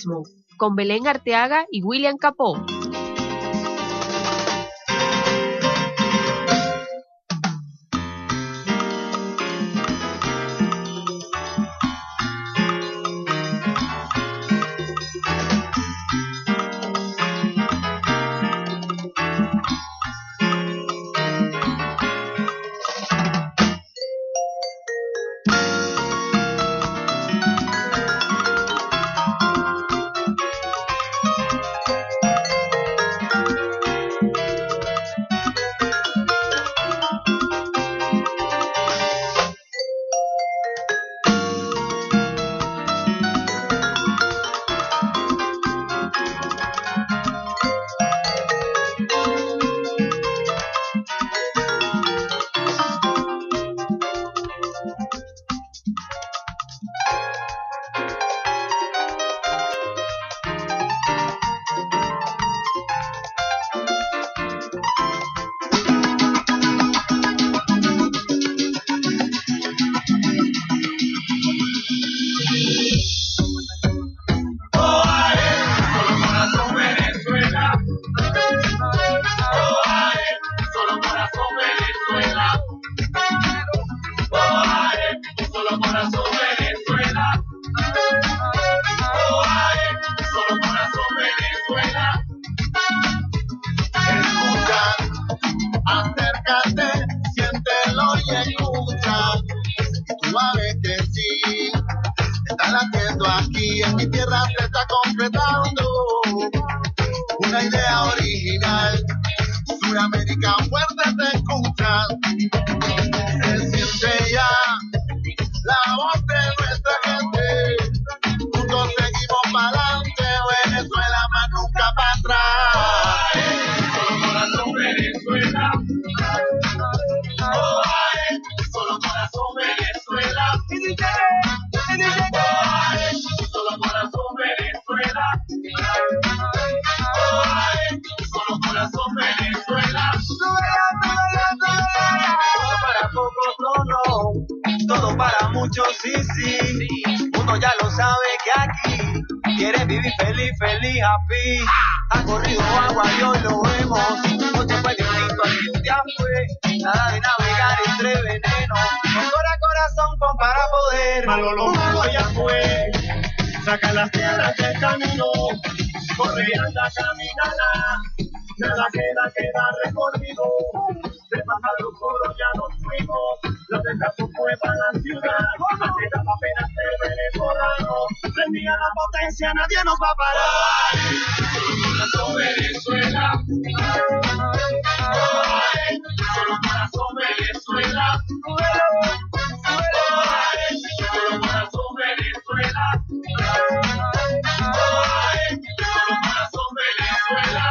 Periodismo, con Belén Arteaga y William Capó. Nadie nos va a parar. Solo Venezuela. Solo corazón Venezuela. Solo corazón Venezuela. Solo corazón Venezuela.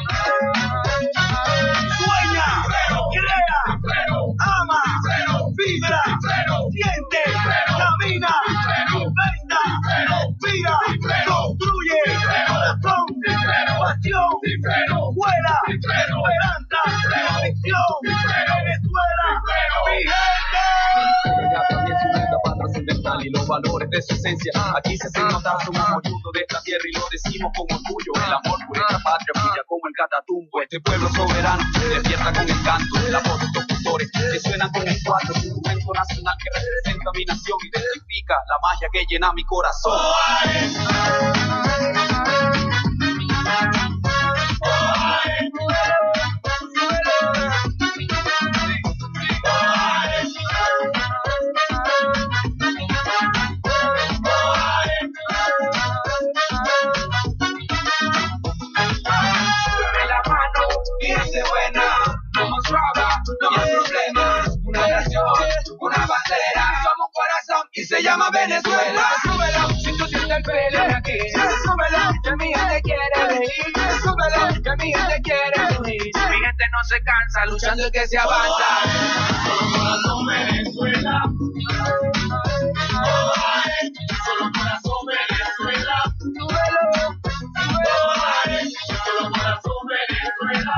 Sueña, crea, ama, vibra, siente, camina, inventa, inspira, construye, corazón, pasión, vuela, esperanza, convicción, Venezuela, mi gente. Ella también su vida para trascendental y los valores de su esencia. Aquí se nota, somos oriundos de esta tierra y lo decimos con orgullo. El amor por esta patria brilla como el Catatumbo. Este pueblo soberano se despierta con el canto de la voz de estos cultores que suenan con el cuatro, un instrumento nacional que representa mi nación y identifica la magia que llena mi corazón. Y se llama Venezuela. Súbelo, si tú sientes el pelo aquí. Súbelo, que mi gente quiere reír. Súbelo, que mi gente quiere unir. Mi gente no se cansa, luchando y que se avanza. Solo corazón Venezuela. Solo corazón Venezuela. Solo corazón Venezuela.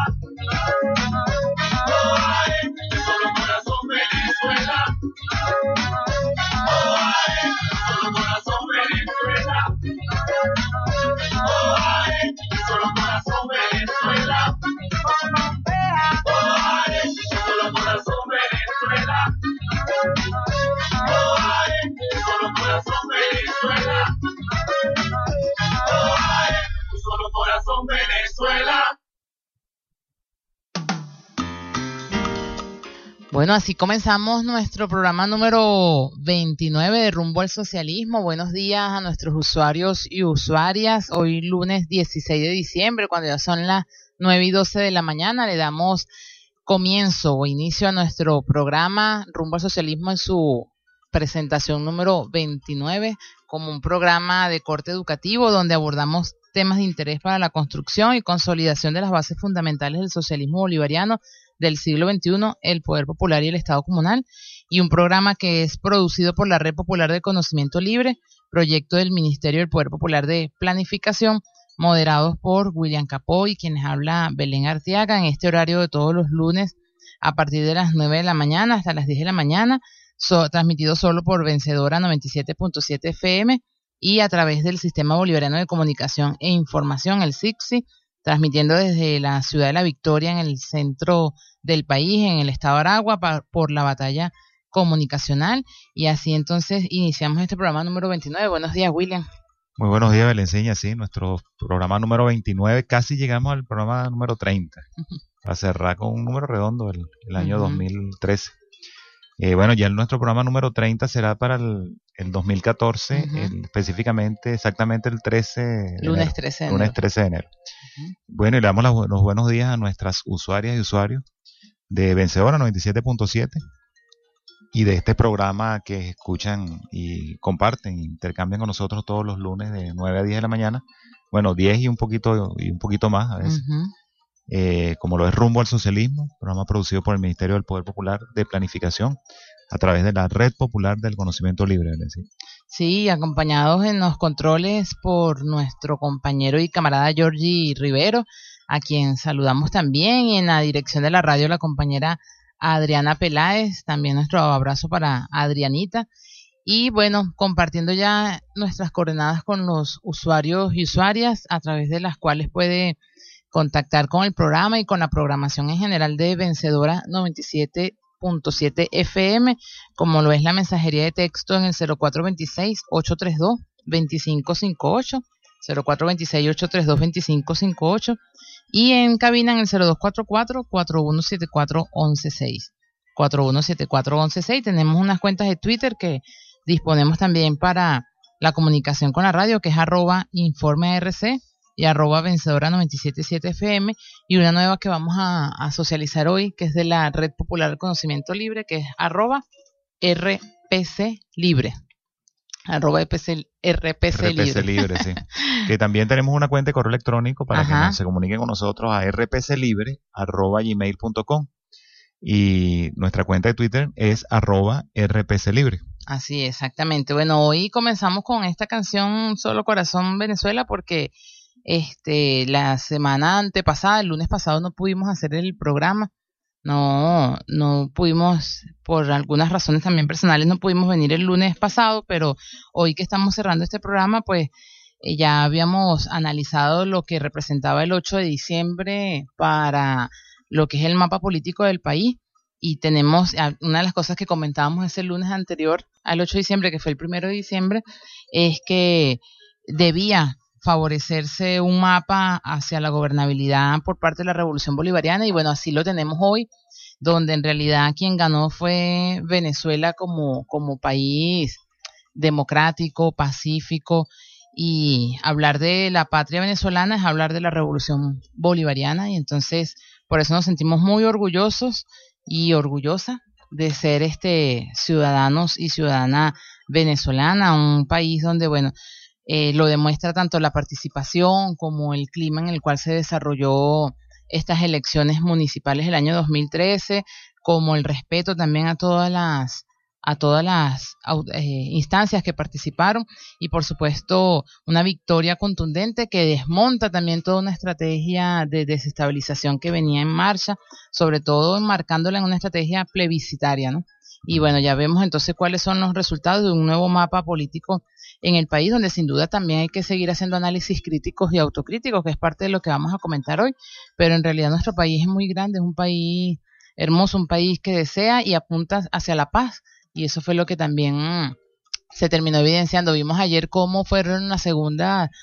Solo corazón Venezuela. Solo corazón Venezuela. Bueno, así comenzamos nuestro programa número 29 de Rumbo al Socialismo. Buenos días a nuestros usuarios y usuarias. Hoy lunes 16 de diciembre, cuando ya son las 9:12 de la mañana, le damos comienzo o inicio a nuestro programa Rumbo al Socialismo en su presentación número 29, como un programa de corte educativo donde abordamos temas de interés para la construcción y consolidación de las bases fundamentales del socialismo bolivariano del siglo XXI, el poder popular y el Estado comunal, y un programa que es producido por la Red Popular de Conocimiento Libre, proyecto del Ministerio del Poder Popular de Planificación, moderados por William Capó y quienes habla Belén Arteaga, en este horario de todos los lunes a partir de las 9 de la mañana hasta las 10 de la mañana, transmitido solo por Vencedora 97.7 FM y a través del Sistema Bolivariano de Comunicación e Información, el SICSI, transmitiendo desde la ciudad de La Victoria, en el centro del país, en el estado de Aragua, por la batalla comunicacional. Y así entonces iniciamos este programa número 29. Buenos días, William. Muy buenos días, Belenceña. Sí, nuestro programa número 29, casi llegamos al programa número 30, para cerrar con un número redondo el año 2013. Bueno, ya nuestro programa número 30 será para el 2014, específicamente, exactamente el 13 de lunes enero. 13 de enero. Bueno, y le damos los buenos días a nuestras usuarias y usuarios de Vencedora 97.7 y de este programa que escuchan y comparten, intercambian con nosotros todos los lunes de 9 a 10 de la mañana. Bueno, 10 y un poquito más a veces. Como lo es Rumbo al Socialismo, programa producido por el Ministerio del Poder Popular de Planificación a través de la Red Popular del Conocimiento Libre. Sí, acompañados en los controles por nuestro compañero y camarada Georgie Rivero, a quien saludamos también, y en la dirección de la radio la compañera Adriana Peláez, también nuestro abrazo para Adrianita. Y bueno, compartiendo ya nuestras coordenadas con los usuarios y usuarias, a través de las cuales puede contactar con el programa y con la programación en general de Vencedora 97.7 FM, como lo es la mensajería de texto en el 0426-832-2558, 0426-832-2558, y en cabina en el 0244-4174-116, 4174-116. Tenemos unas cuentas de Twitter que disponemos también para la comunicación con la radio, que es @informearc y @Vencedora 97.7 FM, y una nueva que vamos a socializar hoy, que es de la Red Popular del Conocimiento Libre, que es @RPC Libre. RPC Libre, sí. Que también tenemos una cuenta de correo electrónico para que se comuniquen con nosotros a rpclibre@gmail.com, y nuestra cuenta de Twitter es @rpclibre. Así, exactamente. Bueno, hoy comenzamos con esta canción Solo Corazón Venezuela porque la semana antepasada, el lunes pasado, no pudimos hacer el programa. No pudimos, por algunas razones también personales, no pudimos venir el lunes pasado, pero hoy que estamos cerrando este programa, pues ya habíamos analizado lo que representaba el 8 de diciembre para lo que es el mapa político del país, y tenemos una de las cosas que comentábamos ese lunes anterior al 8 de diciembre, que fue el 1 de diciembre, es que debía favorecerse un mapa hacia la gobernabilidad por parte de la Revolución Bolivariana, y bueno, así lo tenemos hoy, donde en realidad quien ganó fue Venezuela como país democrático, pacífico, y hablar de la patria venezolana es hablar de la Revolución Bolivariana, y entonces por eso nos sentimos muy orgullosos y orgullosa de ser ciudadanos y ciudadana venezolana, un país donde, bueno, lo demuestra tanto la participación como el clima en el cual se desarrolló estas elecciones municipales del año 2013, como el respeto también a todas las instancias que participaron, y por supuesto una victoria contundente que desmonta también toda una estrategia de desestabilización que venía en marcha, sobre todo enmarcándola en una estrategia plebiscitaria, ¿no? Y bueno, ya vemos entonces cuáles son los resultados de un nuevo mapa político en el país, donde sin duda también hay que seguir haciendo análisis críticos y autocríticos, que es parte de lo que vamos a comentar hoy, pero en realidad nuestro país es muy grande, es un país hermoso, un país que desea y apunta hacia la paz, y eso fue lo que también se terminó evidenciando. Vimos ayer cómo fueron las segundas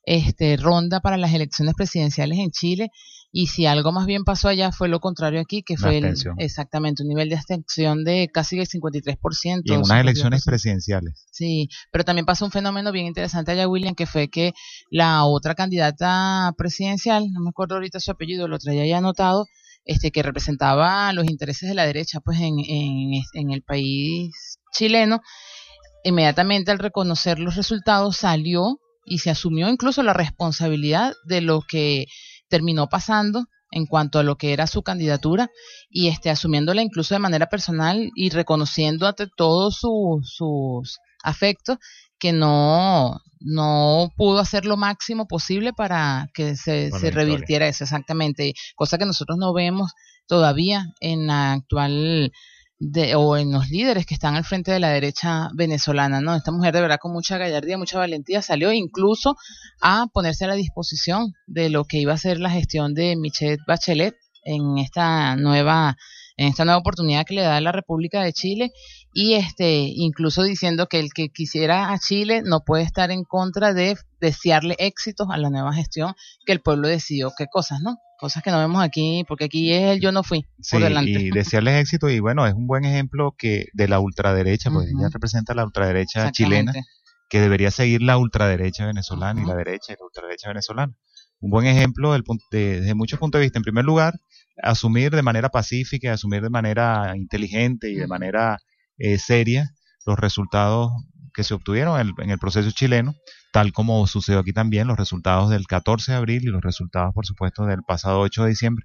ronda para las elecciones presidenciales en Chile, y si algo más bien pasó allá fue lo contrario aquí, que fue exactamente un nivel de abstención de casi el 53%. Y en unas elecciones presidenciales. Sí, pero también pasó un fenómeno bien interesante allá, William, que fue que la otra candidata presidencial, no me acuerdo ahorita su apellido, lo traía ya anotado, que representaba los intereses de la derecha pues en el país chileno, inmediatamente al reconocer los resultados salió y se asumió incluso la responsabilidad de lo que terminó pasando en cuanto a lo que era su candidatura, y asumiéndola incluso de manera personal y reconociendo ante todos sus afectos que no pudo hacer lo máximo posible para que se revirtiera eso, exactamente, cosa que nosotros no vemos todavía en la actual o en los líderes que están al frente de la derecha venezolana, ¿no? Esta mujer de verdad con mucha gallardía, mucha valentía salió incluso a ponerse a la disposición de lo que iba a ser la gestión de Michelle Bachelet en esta nueva oportunidad que le da la República de Chile, y incluso diciendo que el que quisiera a Chile no puede estar en contra de desearle éxitos a la nueva gestión que el pueblo decidió. Qué cosas, ¿no? Cosas que no vemos aquí, porque aquí es el yo no fui, sí, por delante. Y desearles éxito, y bueno, es un buen ejemplo que de la ultraderecha, pues ella representa la ultraderecha chilena, que debería seguir la ultraderecha venezolana y la derecha y la ultraderecha venezolana. Un buen ejemplo desde muchos puntos de vista. En primer lugar, asumir de manera pacífica, asumir de manera inteligente y de manera seria los resultados que se obtuvieron en el proceso chileno, tal como sucedió aquí también, los resultados del 14 de abril y los resultados, por supuesto, del pasado 8 de diciembre.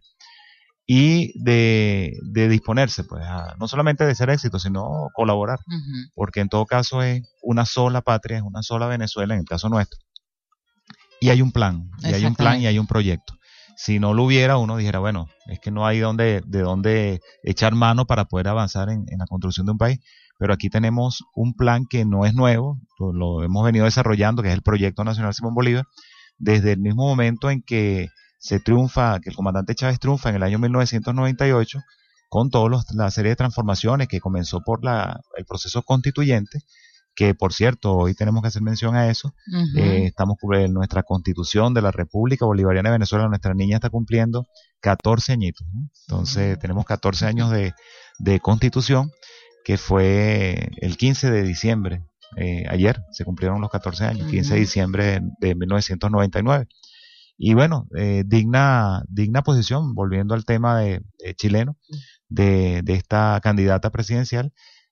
Y de disponerse, pues, no solamente de ser éxito, sino colaborar, porque en todo caso es una sola patria, es una sola Venezuela, en el caso nuestro. Y hay un plan, y hay un proyecto. Si no lo hubiera, uno dijera, bueno, es que no hay de dónde echar mano para poder avanzar en la construcción de un país. Pero aquí tenemos un plan que no es nuevo, lo hemos venido desarrollando, que es el Proyecto Nacional Simón Bolívar, desde el mismo momento en que que el comandante Chávez triunfa en el año 1998, con toda la serie de transformaciones que comenzó por el proceso constituyente, que por cierto, hoy tenemos que hacer mención a eso. Estamos en nuestra Constitución de la República Bolivariana de Venezuela, nuestra niña está cumpliendo 14 añitos, ¿no? Entonces tenemos 14 años de Constitución, que fue el 15 de diciembre, ayer se cumplieron los 14 años, 15 de diciembre de 1999. Y bueno, digna posición, volviendo al tema chileno, de esta candidata presidencial,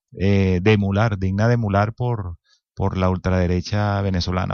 digna de emular por la ultraderecha venezolana.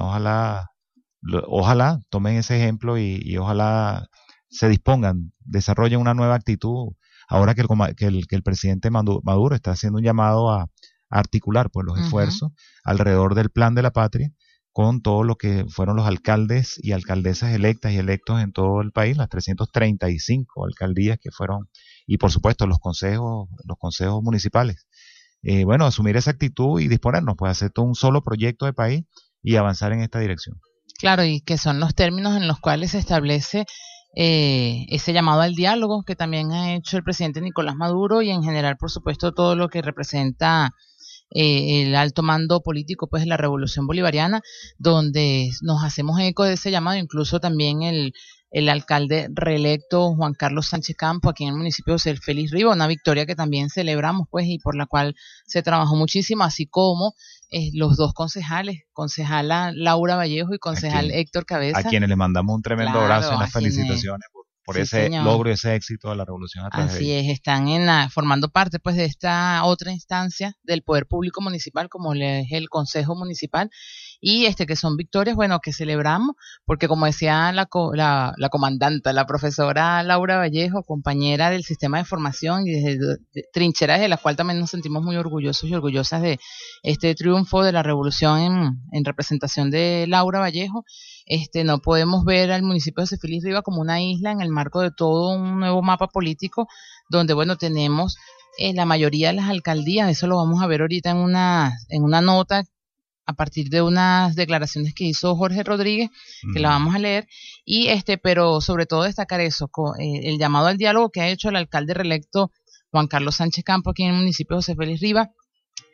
Ojalá tomen ese ejemplo y ojalá se dispongan, desarrollen una nueva actitud, ahora que el presidente Maduro está haciendo un llamado a articular pues los esfuerzos alrededor del plan de la patria, con todo lo que fueron los alcaldes y alcaldesas electas y electos en todo el país, las 335 alcaldías que fueron, y por supuesto los consejos municipales. Bueno, asumir esa actitud y disponernos, pues hacer todo un solo proyecto de país y avanzar en esta dirección. Claro, y que son los términos en los cuales se establece ese llamado al diálogo que también ha hecho el presidente Nicolás Maduro, y en general, por supuesto, todo lo que representa el alto mando político pues de la Revolución Bolivariana, donde nos hacemos eco de ese llamado, incluso también el alcalde reelecto Juan Carlos Sánchez Campo aquí en el municipio de José Félix Riva, una victoria que también celebramos pues y por la cual se trabajó muchísimo, así como los dos concejala Laura Vallejo y concejal Héctor Cabeza, a quienes le mandamos un tremendo abrazo y unas felicitaciones por sí, ese señor. logro y ese éxito de la revolución a través Así de ellos. es, están formando parte pues de esta otra instancia del poder público municipal, como es el Consejo Municipal, y que son victorias, bueno, que celebramos, porque como decía la comandanta, la profesora Laura Vallejo, compañera del sistema de formación y desde trincheras de la cual también nos sentimos muy orgullosos y orgullosas de este triunfo de la revolución en representación de Laura Vallejo. No podemos ver al municipio de José Félix Riva como una isla en el marco de todo un nuevo mapa político, donde bueno, tenemos la mayoría de las alcaldías, eso lo vamos a ver ahorita en una nota a partir de unas declaraciones que hizo Jorge Rodríguez, que la vamos a leer, y pero sobre todo destacar eso, el llamado al diálogo que ha hecho el alcalde reelecto Juan Carlos Sánchez Campo aquí en el municipio de José Félix Riva,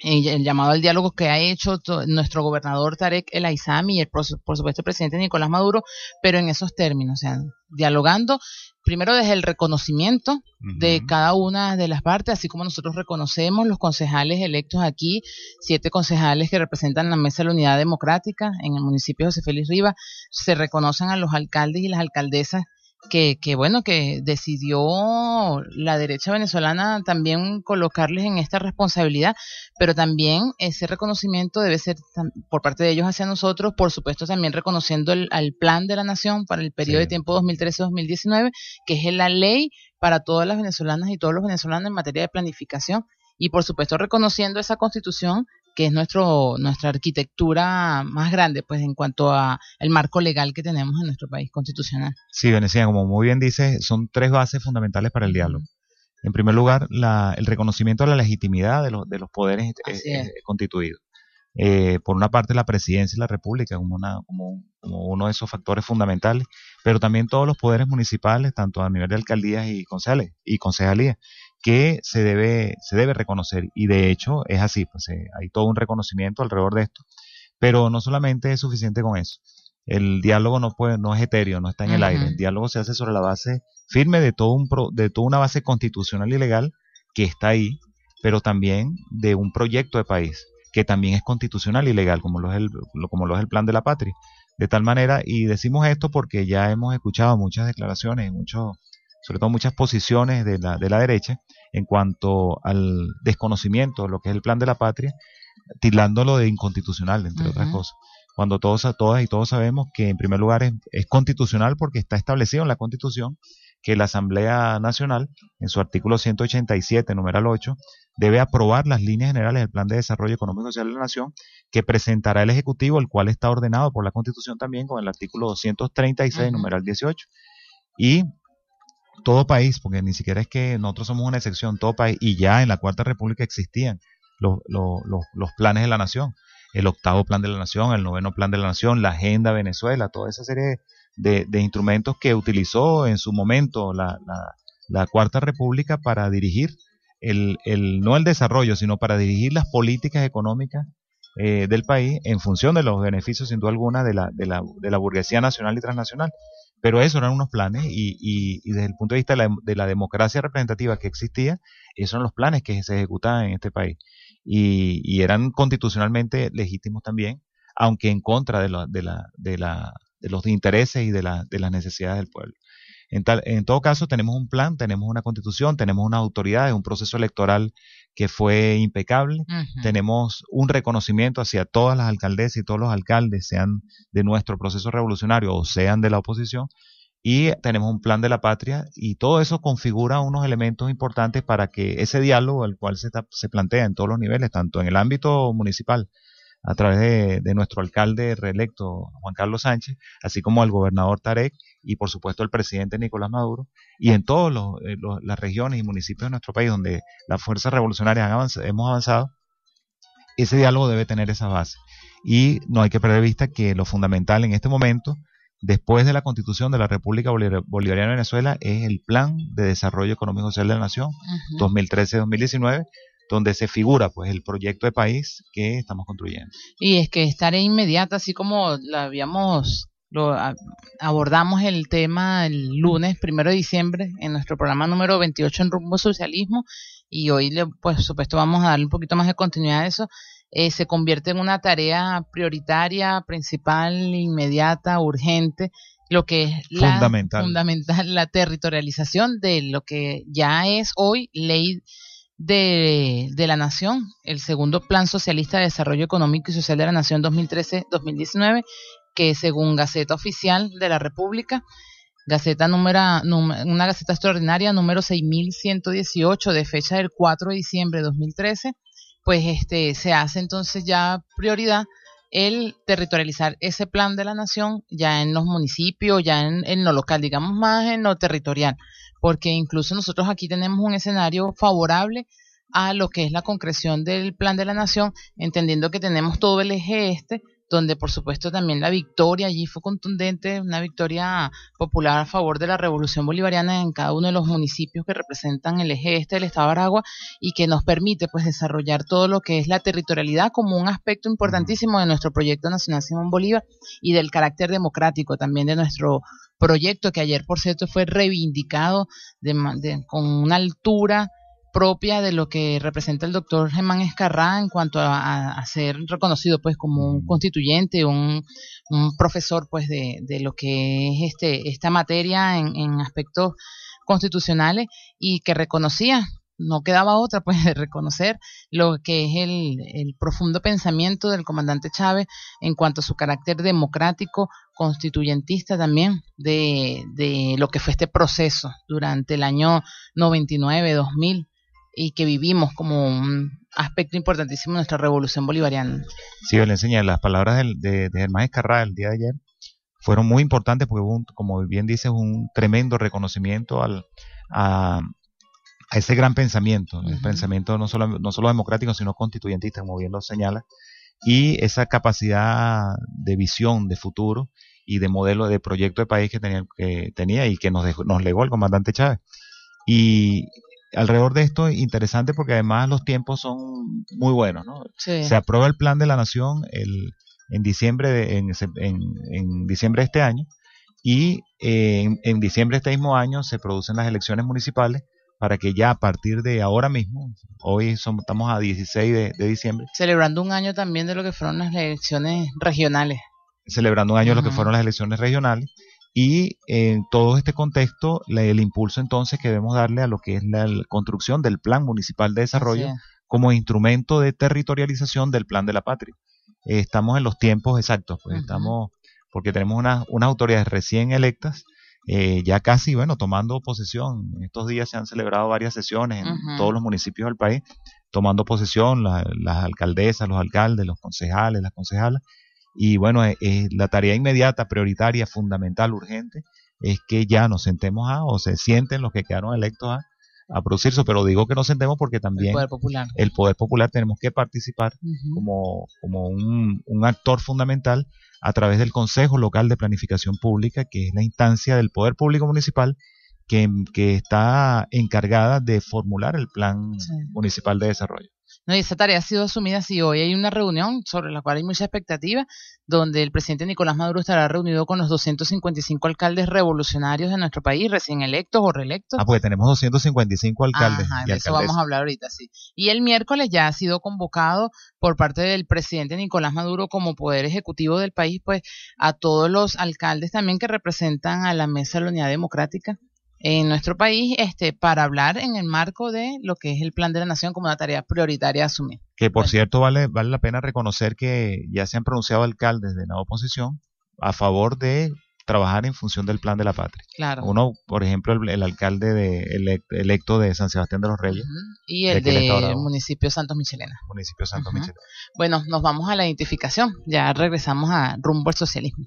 el llamado al diálogo que ha hecho nuestro gobernador Tarek El Aizami y por supuesto el presidente Nicolás Maduro, pero en esos términos, o sea, dialogando primero desde el reconocimiento de cada una de las partes, así como nosotros reconocemos los concejales electos aquí, 7 concejales que representan la Mesa de la Unidad Democrática en el municipio de José Félix Rivas, se reconocen a los alcaldes y las alcaldesas que decidió la derecha venezolana también colocarles en esta responsabilidad, pero también ese reconocimiento debe ser por parte de ellos hacia nosotros, por supuesto también reconociendo al plan de la nación para el periodo de tiempo 2013-2019, que es la ley para todas las venezolanas y todos los venezolanos en materia de planificación, y por supuesto reconociendo esa constitución que es nuestra arquitectura más grande, pues en cuanto a el marco legal que tenemos en nuestro país constitucional. Sí, Venecia, como muy bien dice, son 3 bases fundamentales para el diálogo. En primer lugar, el reconocimiento de la legitimidad de los poderes constituidos. Por una parte, la presidencia y la república como uno de esos factores fundamentales, pero también todos los poderes municipales, tanto a nivel de alcaldías y concejalías, que se debe reconocer, y de hecho es así, pues hay todo un reconocimiento alrededor de esto, pero no solamente es suficiente con eso. El diálogo no es etéreo, no está en el aire. El diálogo se hace sobre la base firme de toda una base constitucional y legal que está ahí, pero también de un proyecto de país que también es constitucional y legal, como lo es el Plan de la Patria. De tal manera, y decimos esto porque ya hemos escuchado muchas declaraciones, sobre todo muchas posiciones de la derecha en cuanto al desconocimiento de lo que es el Plan de la Patria, tildándolo de inconstitucional, entre otras cosas. Cuando todas y todos sabemos que en primer lugar es constitucional porque está establecido en la Constitución que la Asamblea Nacional, en su artículo 187, numeral 8, debe aprobar las líneas generales del Plan de Desarrollo Económico y Social de la Nación, que presentará el Ejecutivo, el cual está ordenado por la Constitución también con el artículo 236, numeral 18. Y todo país, porque ni siquiera es que nosotros somos una excepción, todo país, y ya en la Cuarta República existían los planes de la Nación, el 8º Plan de la Nación, el 9º Plan de la Nación, la Agenda Venezuela, toda esa serie de instrumentos que utilizó en su momento la Cuarta República para dirigir no el desarrollo, sino para dirigir las políticas económicas del país en función de los beneficios, sin duda alguna, de la burguesía nacional y transnacional. Pero eso eran unos planes y desde el punto de vista de la democracia representativa que existía, esos eran los planes que se ejecutaban en este país y eran constitucionalmente legítimos también, aunque en contra de los intereses y de las necesidades del pueblo. En todo caso, tenemos un plan, tenemos una constitución, tenemos una autoridad, un proceso electoral que fue impecable, tenemos un reconocimiento hacia todas las alcaldesas y todos los alcaldes, sean de nuestro proceso revolucionario o sean de la oposición, y tenemos un plan de la patria, y todo eso configura unos elementos importantes para que ese diálogo, el cual se plantea en todos los niveles, tanto en el ámbito municipal, a través de nuestro alcalde reelecto, Juan Carlos Sánchez, así como el gobernador Tarek, y por supuesto el presidente Nicolás Maduro, y en todas las regiones y municipios de nuestro país donde las fuerzas revolucionarias hemos avanzado, ese diálogo debe tener esa base. Y no hay que perder de vista que lo fundamental en este momento, después de la Constitución de la República Bolivariana de Venezuela, es el Plan de Desarrollo Económico y Social de la Nación, 2013-2019, donde se figura pues el proyecto de país que estamos construyendo. Y es que estaré inmediata, así como abordamos el tema el lunes 1 de diciembre en nuestro programa número 28 en Rumbo Socialismo, y hoy pues por supuesto vamos a darle un poquito más de continuidad a eso. Se convierte en una tarea prioritaria, principal, inmediata, urgente, lo que es fundamental, la territorialización de lo que ya es hoy ley de la Nación, el segundo Plan Socialista de Desarrollo Económico y Social de la Nación 2013-2019, que según Gaceta Oficial de la República, una Gaceta Extraordinaria número 6118 de fecha del 4 de diciembre de 2013, pues se hace entonces ya prioridad el territorializar ese plan de la nación ya en los municipios, ya en lo local, digamos más en lo territorial, porque incluso nosotros aquí tenemos un escenario favorable a lo que es la concreción del plan de la nación, entendiendo que tenemos todo el eje donde por supuesto también la victoria allí fue contundente, una victoria popular a favor de la revolución bolivariana en cada uno de los municipios que representan el eje este del estado de Aragua, y que nos permite pues desarrollar todo lo que es la territorialidad como un aspecto importantísimo de nuestro proyecto nacional Simón Bolívar, y del carácter democrático también de nuestro proyecto, que ayer por cierto fue reivindicado con una altura propia de lo que representa el doctor Germán Escarrá en cuanto a ser reconocido pues como un constituyente, un profesor pues de lo que es esta materia en aspectos constitucionales, y que reconocía, no quedaba otra pues de reconocer lo que es el profundo pensamiento del comandante Chávez en cuanto a su carácter democrático, constituyentista también, de lo que fue este proceso durante el año 99, 2000, y que vivimos como un aspecto importantísimo de nuestra revolución bolivariana. Sí, yo le enseñé las palabras de Germán Escarrá el día de ayer, fueron muy importantes porque hubo, como bien dices, un tremendo reconocimiento a ese gran pensamiento, el pensamiento no solo democrático, sino constituyentista, como bien lo señala, y esa capacidad de visión de futuro y de modelo de proyecto de país que tenía y que nos legó el comandante Chávez. Y alrededor de esto es interesante porque además los tiempos son muy buenos, ¿no? Sí. Se aprueba el plan de la nación en diciembre de este año, y en diciembre de este mismo año se producen las elecciones municipales, para que ya a partir de ahora mismo, estamos a 16 de diciembre. Celebrando un año también de lo que fueron las elecciones regionales. Celebrando un año de lo que fueron las elecciones regionales. Y en todo este contexto, el impulso entonces que debemos darle a lo que es la construcción del Plan Municipal de Desarrollo como instrumento de territorialización del Plan de la Patria. Estamos en los tiempos exactos, pues porque tenemos unas autoridades recién electas, ya casi, tomando posesión. Estos días se han celebrado varias sesiones en todos los municipios del país, tomando posesión las alcaldesas, los alcaldes, los concejales, las concejalas. Y la tarea inmediata, prioritaria, fundamental, urgente, es que ya nos sentemos o se sienten los que quedaron electos a producirse. Pero digo que nos sentemos porque también el poder popular tenemos que participar como un actor fundamental a través del Consejo Local de Planificación Pública, que es la instancia del poder público municipal que está encargada de formular el Plan Municipal de Desarrollo. No, y esa tarea ha sido asumida así. Hoy hay una reunión sobre la cual hay mucha expectativa, donde el presidente Nicolás Maduro estará reunido con los 255 alcaldes revolucionarios de nuestro país, recién electos o reelectos. Porque tenemos 255 alcaldes. De eso vamos a hablar ahorita, sí. Y el miércoles ya ha sido convocado por parte del presidente Nicolás Maduro como poder ejecutivo del país, pues a todos los alcaldes también que representan a la Mesa de la Unidad Democrática en nuestro país, para hablar en el marco de lo que es el Plan de la Nación como una tarea prioritaria a asumir. Que por cierto vale la pena reconocer que ya se han pronunciado alcaldes de la oposición a favor de trabajar en función del Plan de la Patria. Claro. Uno, por ejemplo, el alcalde electo de San Sebastián de los Reyes. Y el del municipio Santos Michelena. Municipio Santos Michelena. Bueno, nos vamos a la identificación. Ya regresamos a Rumbo al Socialismo.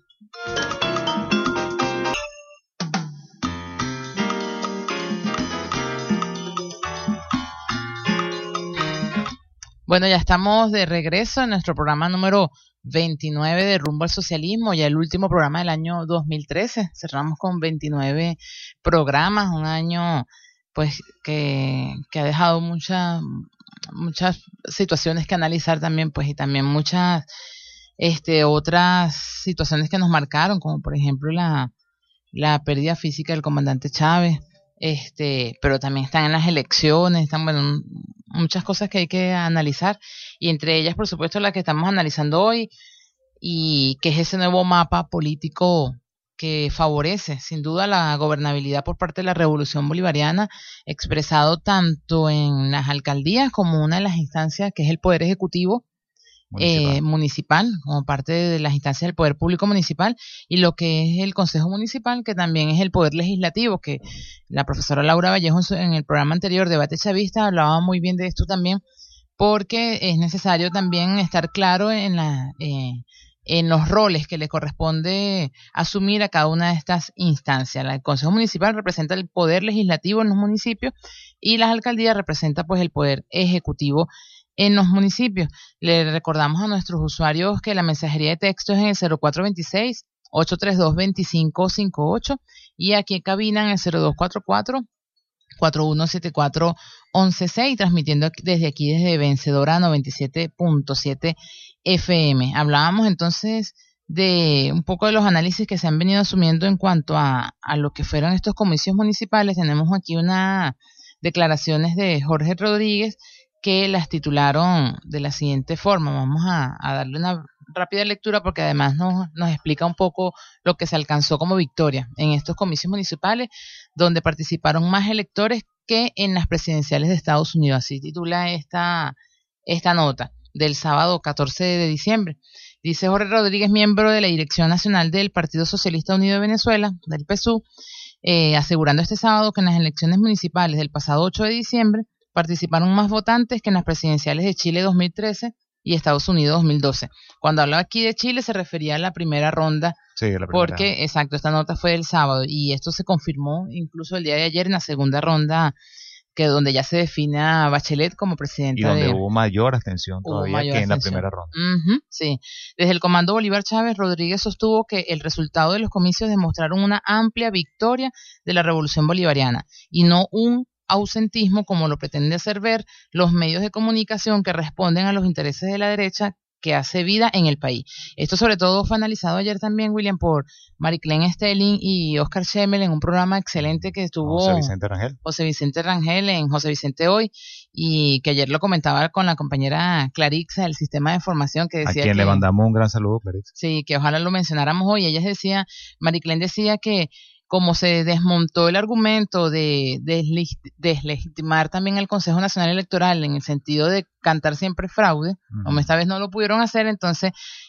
Bueno, ya estamos de regreso en nuestro programa número 29 de Rumbo al Socialismo, ya el último programa del año 2013. Cerramos con 29 programas, un año pues que ha dejado muchas situaciones que analizar también, pues, y también muchas otras situaciones que nos marcaron, como por ejemplo la pérdida física del comandante Chávez. Pero también están en las elecciones, están muchas cosas que hay que analizar, y entre ellas por supuesto la que estamos analizando hoy, y que es ese nuevo mapa político que favorece sin duda la gobernabilidad por parte de la revolución bolivariana, expresado tanto en las alcaldías como una de las instancias que es el poder ejecutivo municipal, como parte de las instancias del poder público municipal, y lo que es el Consejo Municipal, que también es el poder legislativo, que la profesora Laura Vallejo en el programa anterior, Debate Chavista, hablaba muy bien de esto también, porque es necesario también estar claro en los roles que le corresponde asumir a cada una de estas instancias. El Consejo Municipal representa el poder legislativo en los municipios, y las alcaldías representan pues el poder ejecutivo en los municipios. Le recordamos a nuestros usuarios que la mensajería de texto es en el 0426-832-2558 y aquí en cabina en el 0244-4174-116, transmitiendo desde aquí, desde Vencedora 97.7 FM. Hablábamos entonces de un poco de los análisis que se han venido asumiendo en cuanto a lo que fueron estos comicios municipales. Tenemos aquí unas declaraciones de Jorge Rodríguez que las titularon de la siguiente forma. Vamos a darle una rápida lectura porque además nos explica un poco lo que se alcanzó como victoria en estos comicios municipales, donde participaron más electores que en las presidenciales de Estados Unidos. Así titula esta nota del sábado 14 de diciembre. Dice Jorge Rodríguez, miembro de la Dirección Nacional del Partido Socialista Unido de Venezuela, del PSUV, asegurando este sábado que en las elecciones municipales del pasado 8 de diciembre participaron más votantes que en las presidenciales de Chile 2013 y Estados Unidos 2012. Cuando hablaba aquí de Chile se refería a la primera ronda, sí, la primera. Porque, exacto, esta nota fue del sábado y esto se confirmó incluso el día de ayer en la segunda ronda, que donde ya se define a Bachelet como presidenta. Y donde hubo mayor abstención todavía que en la primera ronda. Sí. Desde el Comando Bolívar Chávez, Rodríguez sostuvo que el resultado de los comicios demostraron una amplia victoria de la revolución bolivariana y no un ausentismo como lo pretende hacer ver los medios de comunicación que responden a los intereses de la derecha que hace vida en el país. Esto sobre todo fue analizado ayer también, William, por Mariclén Stelling y Oscar Schemmel en un programa excelente que estuvo José Vicente Rangel en José Vicente Hoy, y que ayer lo comentaba con la compañera Clarixa del Sistema de Información, que decía a quien le mandamos un gran saludo, Clarixa. Sí, que ojalá lo mencionáramos hoy. Mariclén decía que como se desmontó el argumento de deslegitimar también al Consejo Nacional Electoral en el sentido de cantar siempre fraude, como esta vez no lo pudieron hacer, entonces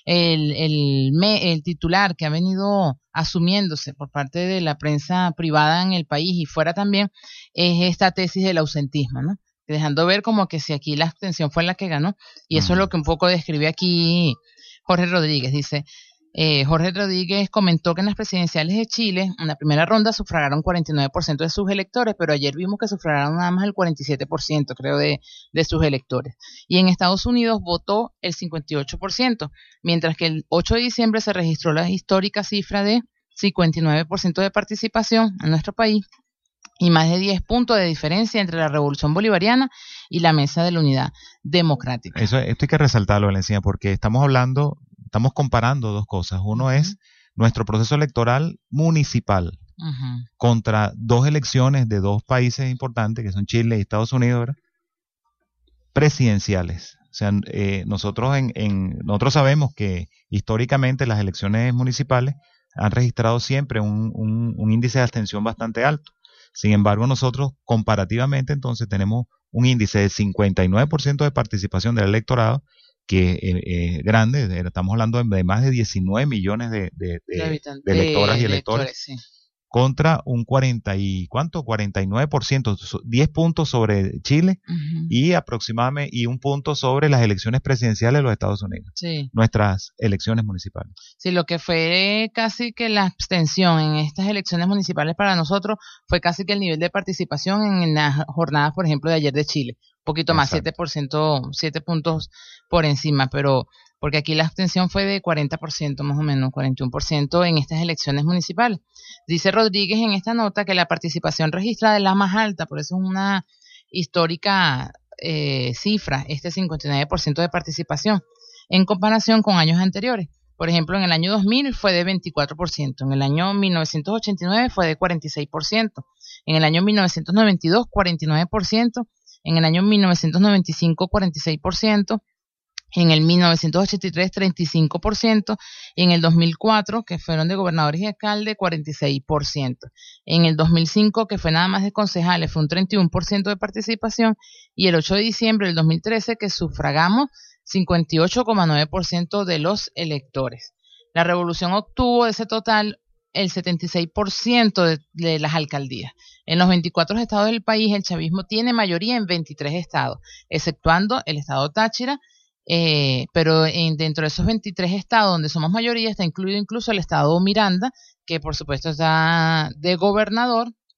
el titular que ha venido asumiéndose por parte de la prensa privada en el país y fuera también es esta tesis del ausentismo, ¿no? Dejando ver como que si aquí la abstención fue la que ganó, y eso es lo que un poco describe aquí Jorge Rodríguez. Dice, Jorge Rodríguez comentó que en las presidenciales de Chile, en la primera ronda sufragaron 49% de sus electores, pero ayer vimos que sufragaron nada más el 47%, creo, de sus electores. Y en Estados Unidos votó el 58%, mientras que el 8 de diciembre se registró la histórica cifra de 59% de participación en nuestro país y más de 10 puntos de diferencia entre la Revolución Bolivariana y la Mesa de la Unidad Democrática. Esto hay que resaltarlo, Valencia, porque estamos comparando dos cosas. Uno es nuestro proceso electoral municipal contra dos elecciones de dos países importantes, que son Chile y Estados Unidos, ¿verdad? Presidenciales. O sea, nosotros sabemos que históricamente las elecciones municipales han registrado siempre un índice de abstención bastante alto. Sin embargo, nosotros comparativamente entonces tenemos un índice de 59% de participación del electorado, que es grande. Estamos hablando de más de 19 millones de electoras y electores, sí, contra un 49%, 10 puntos sobre Chile y aproximadamente un punto sobre las elecciones presidenciales de los Estados Unidos, sí, nuestras elecciones municipales. Sí, lo que fue casi que la abstención en estas elecciones municipales para nosotros fue casi que el nivel de participación en las jornadas, por ejemplo, de ayer de Chile. Poquito más, 7%, 7 puntos por encima, pero porque aquí la abstención fue de 40% más o menos, 41% en estas elecciones municipales. Dice Rodríguez en esta nota que la participación registrada es la más alta, por eso es una histórica cifra, 59% de participación, en comparación con años anteriores. Por ejemplo, en el año 2000 fue de 24%, en el año 1989 fue de 46%, en el año 1992 49%, en el año 1995 46%, en el 1983 35%, y en el 2004, que fueron de gobernadores y alcaldes, 46%. En el 2005, que fue nada más de concejales, fue un 31% de participación, y el 8 de diciembre del 2013, que sufragamos 58,9% de los electores. La revolución obtuvo de ese total el 76% de las alcaldías. En los 24 estados del país, el chavismo tiene mayoría en 23 estados, exceptuando el estado Táchira, pero dentro de esos 23 estados donde somos mayoría está incluido incluso el estado Miranda, que por supuesto está de gobernador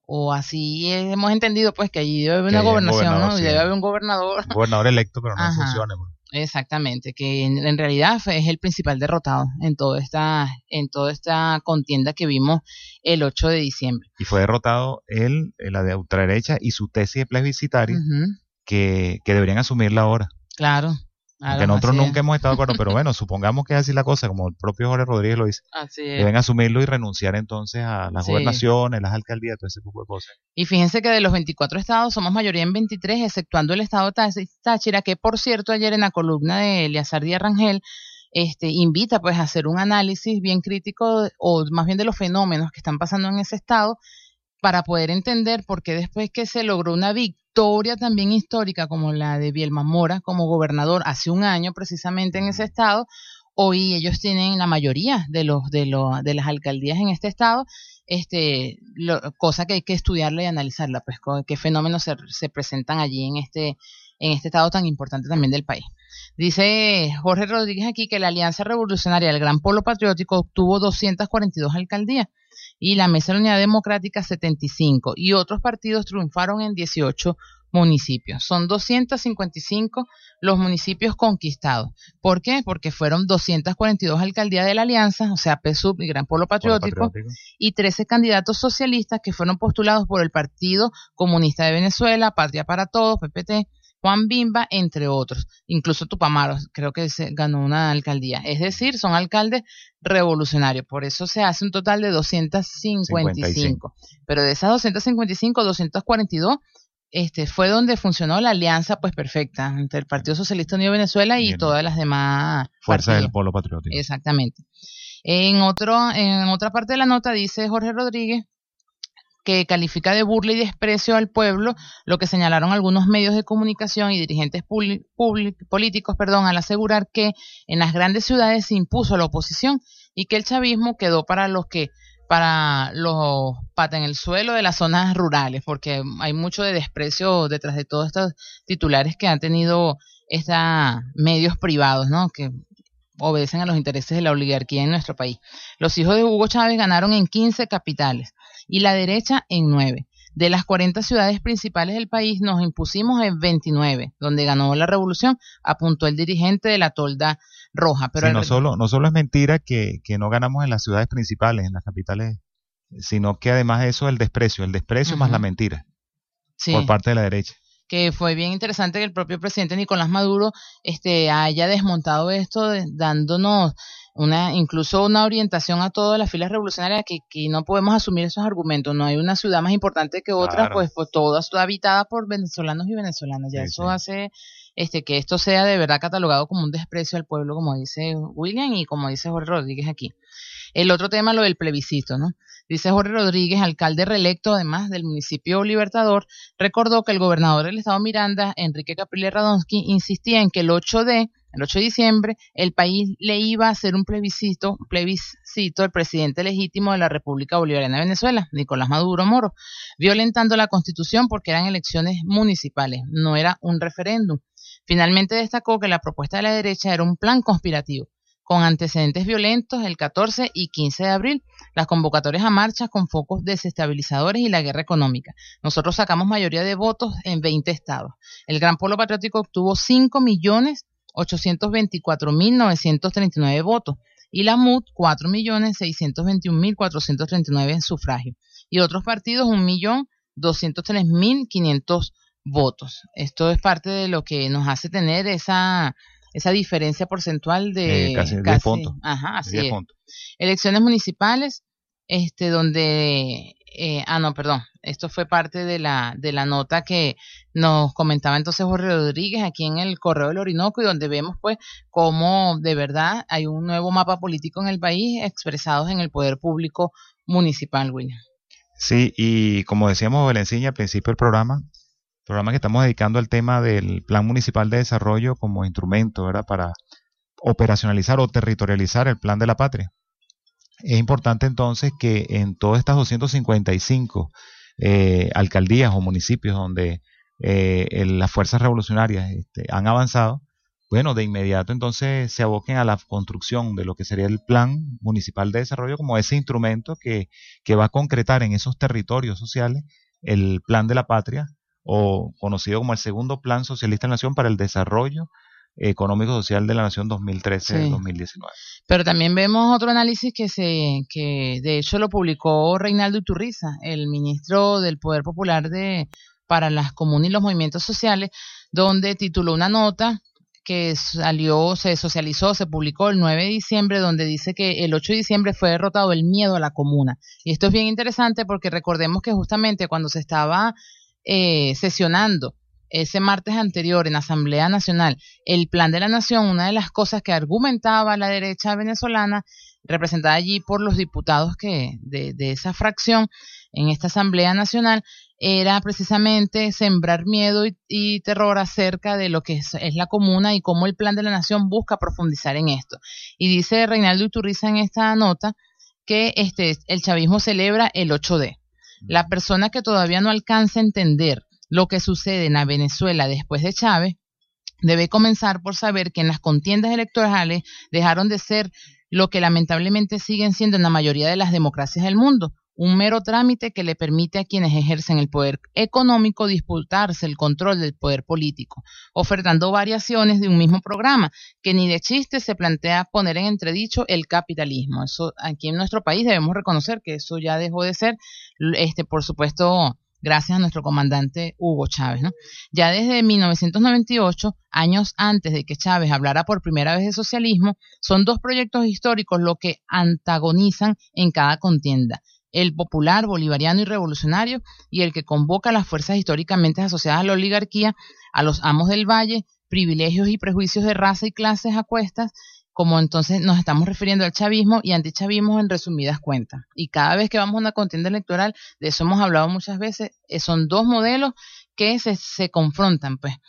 o así hemos entendido, pues que allí debe haber una Que hay un gobernador, gobernación, ¿no? sí. Debe haber un gobernador. Gobernador electo, pero no en Ajá. funciones. Pues. Exactamente, que en realidad es el principal derrotado en toda esta contienda que vimos el 8 de diciembre. Y fue derrotado él, la de ultraderecha, y su tesis de plebiscitaria, Ujú, que deberían asumirla ahora. claro. Aunque nosotros así es. nunca hemos estado de acuerdo, pero bueno, supongamos que es así la cosa, como el propio Jorge Rodríguez lo dice. Así es. Deben asumirlo y renunciar entonces a las Sí. gobernaciones, las alcaldías, todo ese tipo de cosas. Y fíjense que de los 24 estados somos mayoría en 23, exceptuando el estado Táchira, que por cierto ayer en la columna de Eleazar Díaz Rangel invita pues a hacer un análisis bien crítico, o más bien de los fenómenos que están pasando en ese estado, para poder entender por qué después que se logró una victoria también histórica como la de Bielma Mora como gobernador hace un año precisamente en ese estado, hoy ellos tienen la mayoría de las alcaldías en este estado, cosa que hay que estudiarla y analizarla, pues qué fenómenos se presentan allí en este estado tan importante también del país. Dice Jorge Rodríguez aquí que la Alianza Revolucionaria del Gran Polo Patriótico obtuvo 242 alcaldías y la Mesa de la Unidad Democrática 75, y otros partidos triunfaron en 18 municipios. Son 255 los municipios conquistados. ¿Por qué? Porque fueron 242 alcaldías de la Alianza, o sea, PSUV y Gran Polo Patriótico, y 13 candidatos socialistas que fueron postulados por el Partido Comunista de Venezuela, Patria para Todos, PPT, Juan Bimba, entre otros. Incluso Tupamaros creo que se ganó una alcaldía. Es decir, son alcaldes revolucionarios. Por eso se hace un total de 255. Pero de esas 255, 242 fue donde funcionó la alianza pues perfecta entre el Partido Socialista Unido de Venezuela y todas las demás fuerzas partidos. del Polo Patriótico. Exactamente. En otra parte de la nota dice Jorge Rodríguez que califica de burla y desprecio al pueblo lo que señalaron algunos medios de comunicación y dirigentes políticos, al asegurar que en las grandes ciudades se impuso la oposición y que el chavismo quedó para los pata en el suelo de las zonas rurales, porque hay mucho de desprecio detrás de todos estos titulares que han tenido estos medios privados, ¿no? Que obedecen a los intereses de la oligarquía en nuestro país. Los hijos de Hugo Chávez ganaron en 15 capitales y la derecha en 9. De las 40 ciudades principales del país nos impusimos en 29, donde ganó la revolución, apuntó el dirigente de la Tolda Roja. Pero sí, no solo es mentira que no ganamos en las ciudades principales, en las capitales, sino que además de eso el desprecio más la mentira por parte de la derecha. Que fue bien interesante que el propio presidente Nicolás Maduro haya desmontado esto, dándonos incluso una orientación a todas las filas revolucionarias que no podemos asumir esos argumentos. No hay una ciudad más importante que otra, claro. pues toda habitada por venezolanos y venezolanas. Ya eso hace que esto sea de verdad catalogado como un desprecio al pueblo, como dice William y como dice Jorge Rodríguez aquí. El otro tema, lo del plebiscito, ¿no? Dice Jorge Rodríguez, alcalde reelecto además del municipio Libertador, recordó que el gobernador del estado Miranda, Enrique Capriles Radonsky, insistía en que el 8 de diciembre el país le iba a hacer un plebiscito al presidente legítimo de la República Bolivariana de Venezuela, Nicolás Maduro Moro, violentando la Constitución porque eran elecciones municipales, no era un referéndum. Finalmente destacó que la propuesta de la derecha era un plan conspirativo, con antecedentes violentos el 14 y 15 de abril, las convocatorias a marchas con focos desestabilizadores y la guerra económica. Nosotros sacamos mayoría de votos en 20 estados. El Gran Polo Patriótico obtuvo 5.824.939 votos y la MUD 4.621.439 sufragios. Y otros partidos 1.203.500 votos. Esto es parte de lo que nos hace tener esa diferencia porcentual de casi 10 puntos. Ajá, así 10 es. puntos. Elecciones municipales, donde esto fue parte de la nota que nos comentaba entonces Jorge Rodríguez aquí en el Correo del Orinoco, y donde vemos pues cómo de verdad hay un nuevo mapa político en el país expresados en el poder público municipal, William. Sí, y como decíamos Belenciña al principio del programa que estamos dedicando al tema del Plan Municipal de Desarrollo como instrumento, ¿verdad?, para operacionalizar o territorializar el Plan de la Patria. Es importante entonces que en todas estas 255 alcaldías o municipios donde las fuerzas revolucionarias han avanzado, bueno, de inmediato entonces se aboquen a la construcción de lo que sería el Plan Municipal de Desarrollo como ese instrumento que va a concretar en esos territorios sociales el Plan de la Patria, o conocido como el segundo Plan Socialista de la Nación para el Desarrollo Económico Social de la Nación 2013-2019. Sí. Pero también vemos otro análisis que de hecho lo publicó Reinaldo Iturriza, el ministro del Poder Popular para las comunas y los movimientos sociales, donde tituló una nota que se socializó, se publicó el 9 de diciembre, donde dice que el 8 de diciembre fue derrotado el miedo a la comuna. Y esto es bien interesante porque recordemos que justamente cuando se estaba sesionando ese martes anterior en Asamblea Nacional el Plan de la Nación, una de las cosas que argumentaba la derecha venezolana, representada allí por los diputados de esa fracción en esta Asamblea Nacional, era precisamente sembrar miedo y terror acerca de lo que es la comuna y cómo el Plan de la Nación busca profundizar en esto. Y dice Reinaldo Iturriza en esta nota que el chavismo celebra el 8D. La persona que todavía no alcanza a entender lo que sucede en la Venezuela después de Chávez debe comenzar por saber que en las contiendas electorales dejaron de ser lo que lamentablemente siguen siendo en la mayoría de las democracias del mundo, un mero trámite que le permite a quienes ejercen el poder económico disputarse el control del poder político, ofertando variaciones de un mismo programa que ni de chiste se plantea poner en entredicho el capitalismo. Eso aquí en nuestro país debemos reconocer que eso ya dejó de ser, por supuesto, gracias a nuestro comandante Hugo Chávez, ¿no? Ya desde 1998, años antes de que Chávez hablara por primera vez de socialismo, son dos proyectos históricos lo que antagonizan en cada contienda: el popular, bolivariano y revolucionario, y el que convoca a las fuerzas históricamente asociadas a la oligarquía, a los amos del valle, privilegios y prejuicios de raza y clases a cuestas, como entonces nos estamos refiriendo al chavismo y antichavismo en resumidas cuentas. Y cada vez que vamos a una contienda electoral, de eso hemos hablado muchas veces, son dos modelos que se confrontan, pues,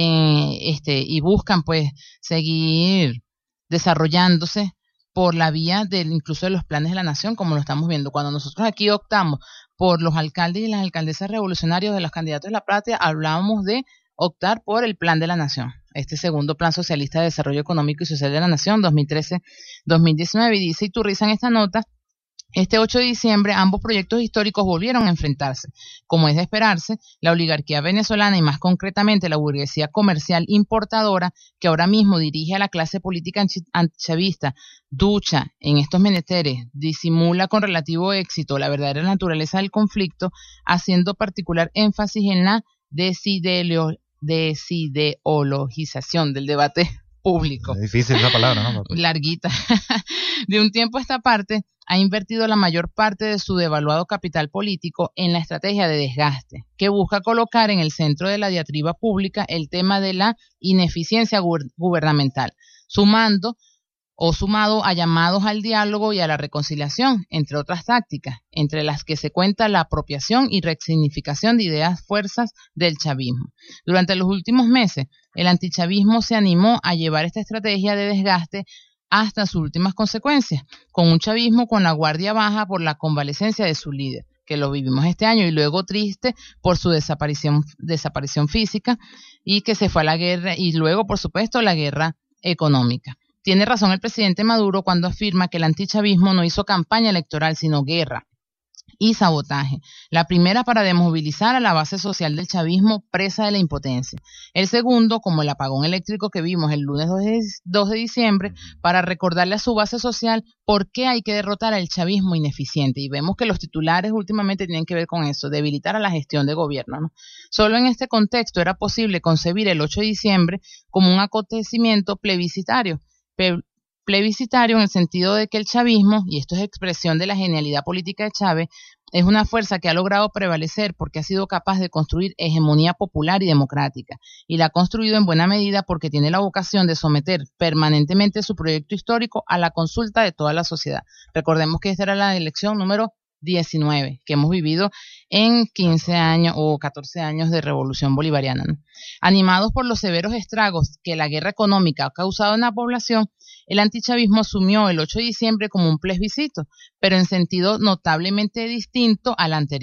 y buscan, pues, seguir desarrollándose por la vía incluso de los planes de la nación, como lo estamos viendo. Cuando nosotros aquí optamos por los alcaldes y las alcaldesas revolucionarios de los candidatos de la patria, hablábamos de optar por el Plan de la Nación, este segundo Plan Socialista de Desarrollo Económico y Social de la Nación, 2013-2019, y dice Iturriza en esta nota: este 8 de diciembre ambos proyectos históricos volvieron a enfrentarse. Como es de esperarse, la oligarquía venezolana y más concretamente la burguesía comercial importadora, que ahora mismo dirige a la clase política antichavista, ducha en estos menesteres, disimula con relativo éxito la verdadera naturaleza del conflicto, haciendo particular énfasis en la desideologización del debate público. Es difícil esa palabra, ¿no? Larguita. De un tiempo a esta parte, ha invertido la mayor parte de su devaluado capital político en la estrategia de desgaste, que busca colocar en el centro de la diatriba pública el tema de la ineficiencia gubernamental, sumado a llamados al diálogo y a la reconciliación, entre otras tácticas, entre las que se cuenta la apropiación y resignificación de ideas fuerzas del chavismo. Durante los últimos meses, el antichavismo se animó a llevar esta estrategia de desgaste hasta sus últimas consecuencias, con un chavismo con la guardia baja por la convalecencia de su líder, que lo vivimos este año, y luego triste por su desaparición física, y que se fue a la guerra, y luego, por supuesto, la guerra económica. Tiene razón el presidente Maduro cuando afirma que el antichavismo no hizo campaña electoral, sino guerra y sabotaje. La primera para desmovilizar a la base social del chavismo presa de la impotencia. El segundo, como el apagón eléctrico que vimos el lunes 2 de diciembre, para recordarle a su base social por qué hay que derrotar al chavismo ineficiente. Y vemos que los titulares últimamente tienen que ver con eso, debilitar a la gestión de gobierno, ¿no? Solo en este contexto era posible concebir el 8 de diciembre como un acontecimiento plebiscitario en el sentido de que el chavismo, y esto es expresión de la genialidad política de Chávez, es una fuerza que ha logrado prevalecer porque ha sido capaz de construir hegemonía popular y democrática, y la ha construido en buena medida porque tiene la vocación de someter permanentemente su proyecto histórico a la consulta de toda la sociedad. Recordemos que esta era la elección número 19 que hemos vivido en 15 años o 14 años de revolución bolivariana, ¿no? Animados por los severos estragos que la guerra económica ha causado en la población, el antichavismo asumió el 8 de diciembre como un plebiscito, pero en sentido notablemente distinto al anterior.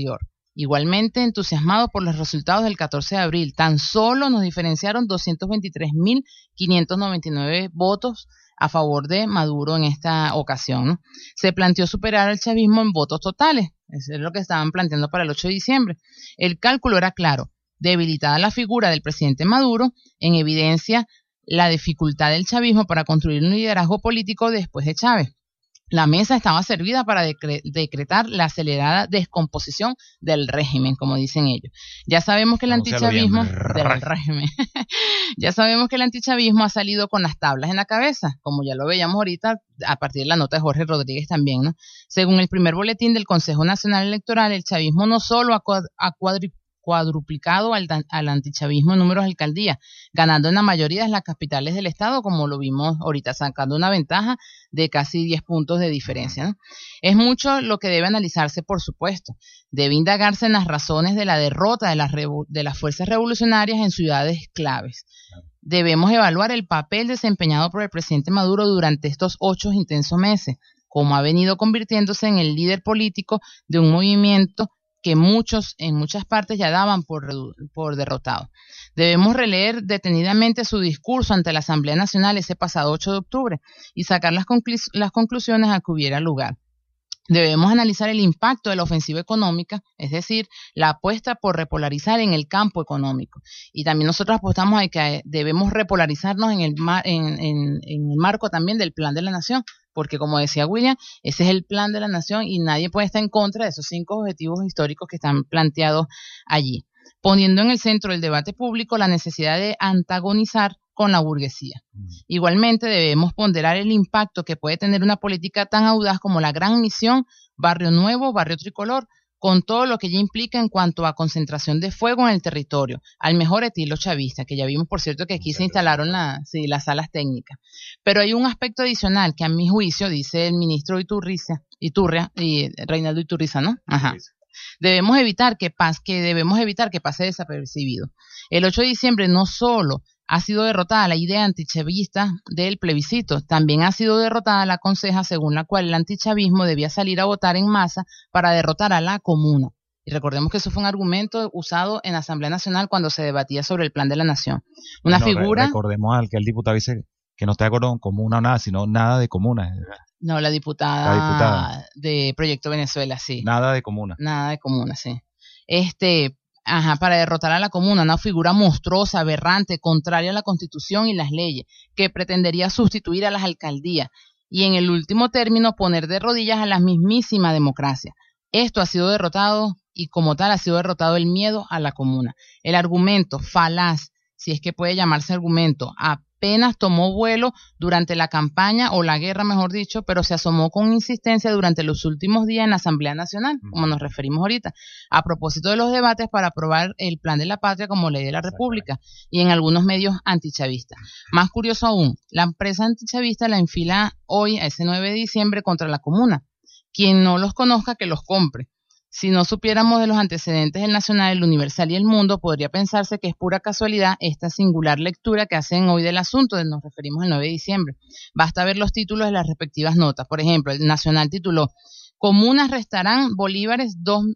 Igualmente entusiasmados por los resultados del 14 de abril, tan solo nos diferenciaron 223.599 votos a favor de Maduro en esta ocasión, ¿no? Se planteó superar al chavismo en votos totales, eso es lo que estaban planteando para el 8 de diciembre. El cálculo era claro, debilitada la figura del presidente Maduro, en evidencia la dificultad del chavismo para construir un liderazgo político después de Chávez. La mesa estaba servida para decretar la acelerada descomposición del régimen, como dicen ellos. Ya sabemos que el antichavismo del régimen. Ya sabemos que el antichavismo ha salido con las tablas en la cabeza, como ya lo veíamos ahorita a partir de la nota de Jorge Rodríguez también, ¿no? Según el primer boletín del Consejo Nacional Electoral, el chavismo no solo ha cuadruplicado al antichavismo en números de alcaldías, ganando en la mayoría de las capitales del estado, como lo vimos ahorita, sacando una ventaja de casi 10 puntos de diferencia, ¿no? Es mucho lo que debe analizarse, por supuesto. Debe indagarse en las razones de la derrota de las fuerzas revolucionarias en ciudades claves. Debemos evaluar el papel desempeñado por el presidente Maduro durante estos 8 intensos meses, como ha venido convirtiéndose en el líder político de un movimiento que muchos en muchas partes ya daban por derrotado. Debemos releer detenidamente su discurso ante la Asamblea Nacional ese pasado 8 de octubre y sacar las conclusiones a que hubiera lugar. Debemos analizar el impacto de la ofensiva económica, es decir, la apuesta por repolarizar en el campo económico. Y también nosotros apostamos a que debemos repolarizarnos en el marco también del Plan de la Nación, porque como decía William, ese es el Plan de la Nación y nadie puede estar en contra de esos 5 objetivos históricos que están planteados allí, poniendo en el centro del debate público la necesidad de antagonizar con la burguesía. Igualmente debemos ponderar el impacto que puede tener una política tan audaz como la Gran Misión, Barrio Nuevo, Barrio Tricolor, con todo lo que ella implica en cuanto a concentración de fuego en el territorio, al mejor estilo chavista, que ya vimos, por cierto, que aquí se instalaron las salas técnicas. Pero hay un aspecto adicional que a mi juicio, dice el ministro Reinaldo Iturriza, ¿no? Ajá. Debemos evitar que pase desapercibido. El 8 de diciembre no solo ha sido derrotada la idea antichavista del plebiscito, también ha sido derrotada la conseja según la cual el antichavismo debía salir a votar en masa para derrotar a la comuna. Y recordemos que eso fue un argumento usado en la Asamblea Nacional cuando se debatía sobre el Plan de la Nación. Recordemos al que el diputado dice que no está de acuerdo con comuna o nada, sino nada de comuna. No, la diputada de Proyecto Venezuela, sí. Nada de comuna. Nada de comuna, sí. Para derrotar a la comuna, una figura monstruosa, aberrante, contraria a la Constitución y las leyes, que pretendería sustituir a las alcaldías y en el último término poner de rodillas a la mismísima democracia. Esto ha sido derrotado y como tal ha sido derrotado el miedo a la comuna. El argumento falaz, si es que puede llamarse argumento, apenas tomó vuelo durante la campaña o la guerra, mejor dicho, pero se asomó con insistencia durante los últimos días en la Asamblea Nacional, como nos referimos ahorita, a propósito de los debates para aprobar el Plan de la Patria como ley de la República y en algunos medios antichavistas. Más curioso aún, la empresa antichavista la enfila hoy, a ese 9 de diciembre, contra la comuna. Quien no los conozca, que los compre. Si no supiéramos de los antecedentes del Nacional, el Universal y el Mundo, podría pensarse que es pura casualidad esta singular lectura que hacen hoy del asunto, nos referimos al 9 de diciembre. Basta ver los títulos de las respectivas notas. Por ejemplo, el Nacional tituló: Comunas restarán bolívares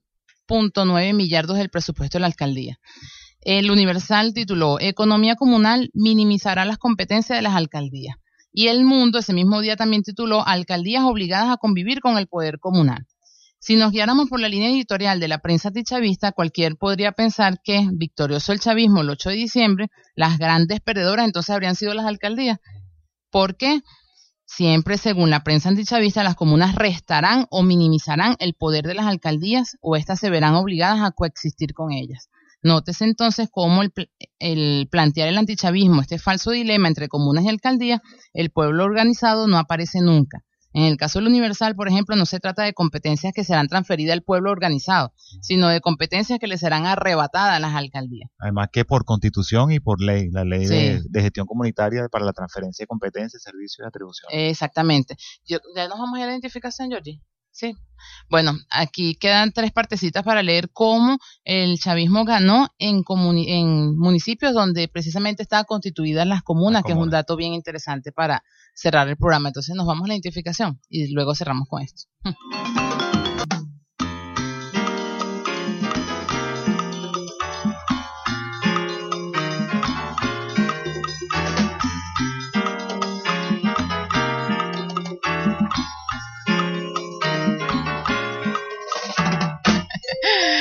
2.9 millardos del presupuesto de la alcaldía. El Universal tituló: Economía comunal minimizará las competencias de las alcaldías. Y el Mundo ese mismo día también tituló: Alcaldías obligadas a convivir con el poder comunal. Si nos guiáramos por la línea editorial de la prensa antichavista, cualquier podría pensar que, victorioso el chavismo el 8 de diciembre, las grandes perdedoras entonces habrían sido las alcaldías. ¿Por qué? Siempre, según la prensa antichavista, las comunas restarán o minimizarán el poder de las alcaldías o éstas se verán obligadas a coexistir con ellas. Nótese entonces cómo el plantear el antichavismo, este falso dilema entre comunas y alcaldías, el pueblo organizado no aparece nunca. En el caso del Universal, por ejemplo, no se trata de competencias que serán transferidas al pueblo organizado, sino de competencias que le serán arrebatadas a las alcaldías. Además que por Constitución y por ley, la ley de gestión comunitaria para la transferencia de competencias, servicios y atribuciones. Exactamente. ¿Ya nos vamos a ir a la identificación, Georgie? Sí. Bueno, aquí quedan 3 partecitas para leer cómo el chavismo ganó en municipios donde precisamente estaban constituidas las comunas, que es un dato bien interesante para cerrar el programa. Entonces nos vamos a la identificación y luego cerramos con esto.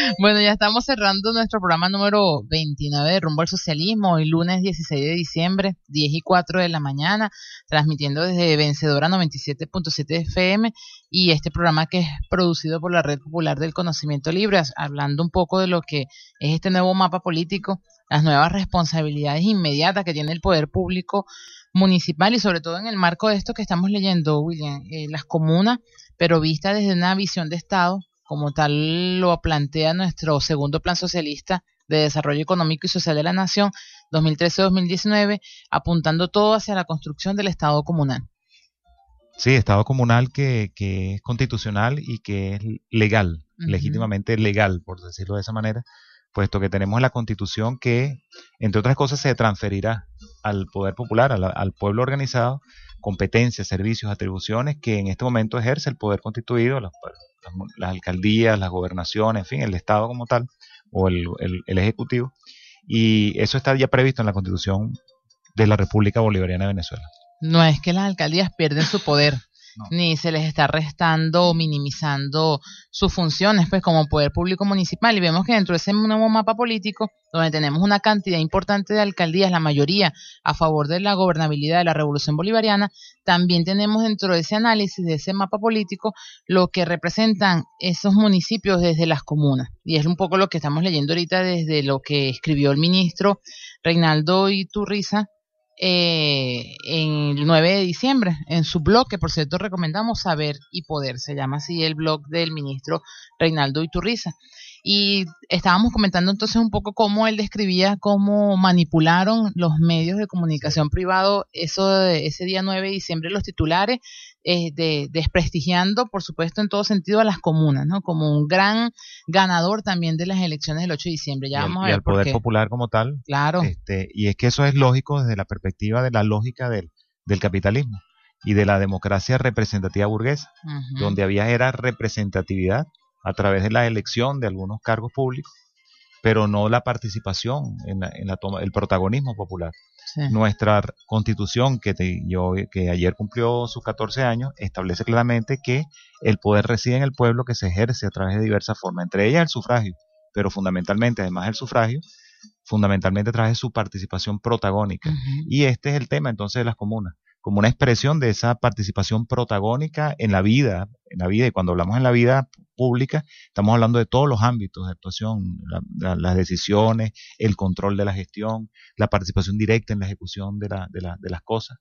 Bueno, ya estamos cerrando nuestro programa número 29 de Rumbo al Socialismo, hoy lunes 16 de diciembre, 10:04 de la mañana, transmitiendo desde Vencedora 97.7 FM y este programa que es producido por la Red Popular del Conocimiento Libre, hablando un poco de lo que es este nuevo mapa político, las nuevas responsabilidades inmediatas que tiene el poder público municipal y sobre todo en el marco de esto que estamos leyendo, William, las comunas, pero vista desde una visión de Estado, como tal lo plantea nuestro segundo plan socialista de desarrollo económico y social de la nación 2013-2019, apuntando todo hacia la construcción del Estado comunal. Sí, Estado comunal que es constitucional y que es legal, legítimamente legal, por decirlo de esa manera, puesto que tenemos la Constitución que, entre otras cosas, se transferirá al poder popular, al pueblo organizado, competencias, servicios, atribuciones que en este momento ejerce el poder constituido, las alcaldías, las gobernaciones, en fin, el Estado como tal, o el Ejecutivo, y eso está ya previsto en la Constitución de la República Bolivariana de Venezuela. No es que las alcaldías pierden su poder, no, ni se les está restando o minimizando sus funciones, pues como poder público municipal, y vemos que dentro de ese nuevo mapa político, donde tenemos una cantidad importante de alcaldías, la mayoría a favor de la gobernabilidad de la Revolución Bolivariana, también tenemos dentro de ese análisis, de ese mapa político, lo que representan esos municipios desde las comunas, y es un poco lo que estamos leyendo ahorita desde lo que escribió el ministro Reinaldo Iturriza, en el 9 de diciembre, en su blog, que por cierto recomendamos, Saber y Poder, se llama así el blog del ministro Reinaldo Iturriza. Y estábamos comentando entonces un poco cómo él describía cómo manipularon los medios de comunicación privado ese día 9 de diciembre, los titulares, desprestigiando, por supuesto, en todo sentido a las comunas, ¿no? Como un gran ganador también de las elecciones del 8 de diciembre. Ya vamos a ver y al poder popular como tal. Claro. Y es que eso es lógico desde la perspectiva de la lógica del capitalismo y de la democracia representativa burguesa, donde era representatividad a través de la elección de algunos cargos públicos, pero no la participación en la toma, el protagonismo popular. Sí. Nuestra Constitución, que ayer cumplió sus 14 años, establece claramente que el poder reside en el pueblo, que se ejerce a través de diversas formas, entre ellas el sufragio, pero fundamentalmente, además del sufragio, fundamentalmente a través de su participación protagónica. Y este es el tema entonces de las comunas, como una expresión de esa participación protagónica en la vida, y cuando hablamos en la vida pública, estamos hablando de todos los ámbitos de actuación, las decisiones, el control de la gestión, la participación directa en la ejecución de las cosas,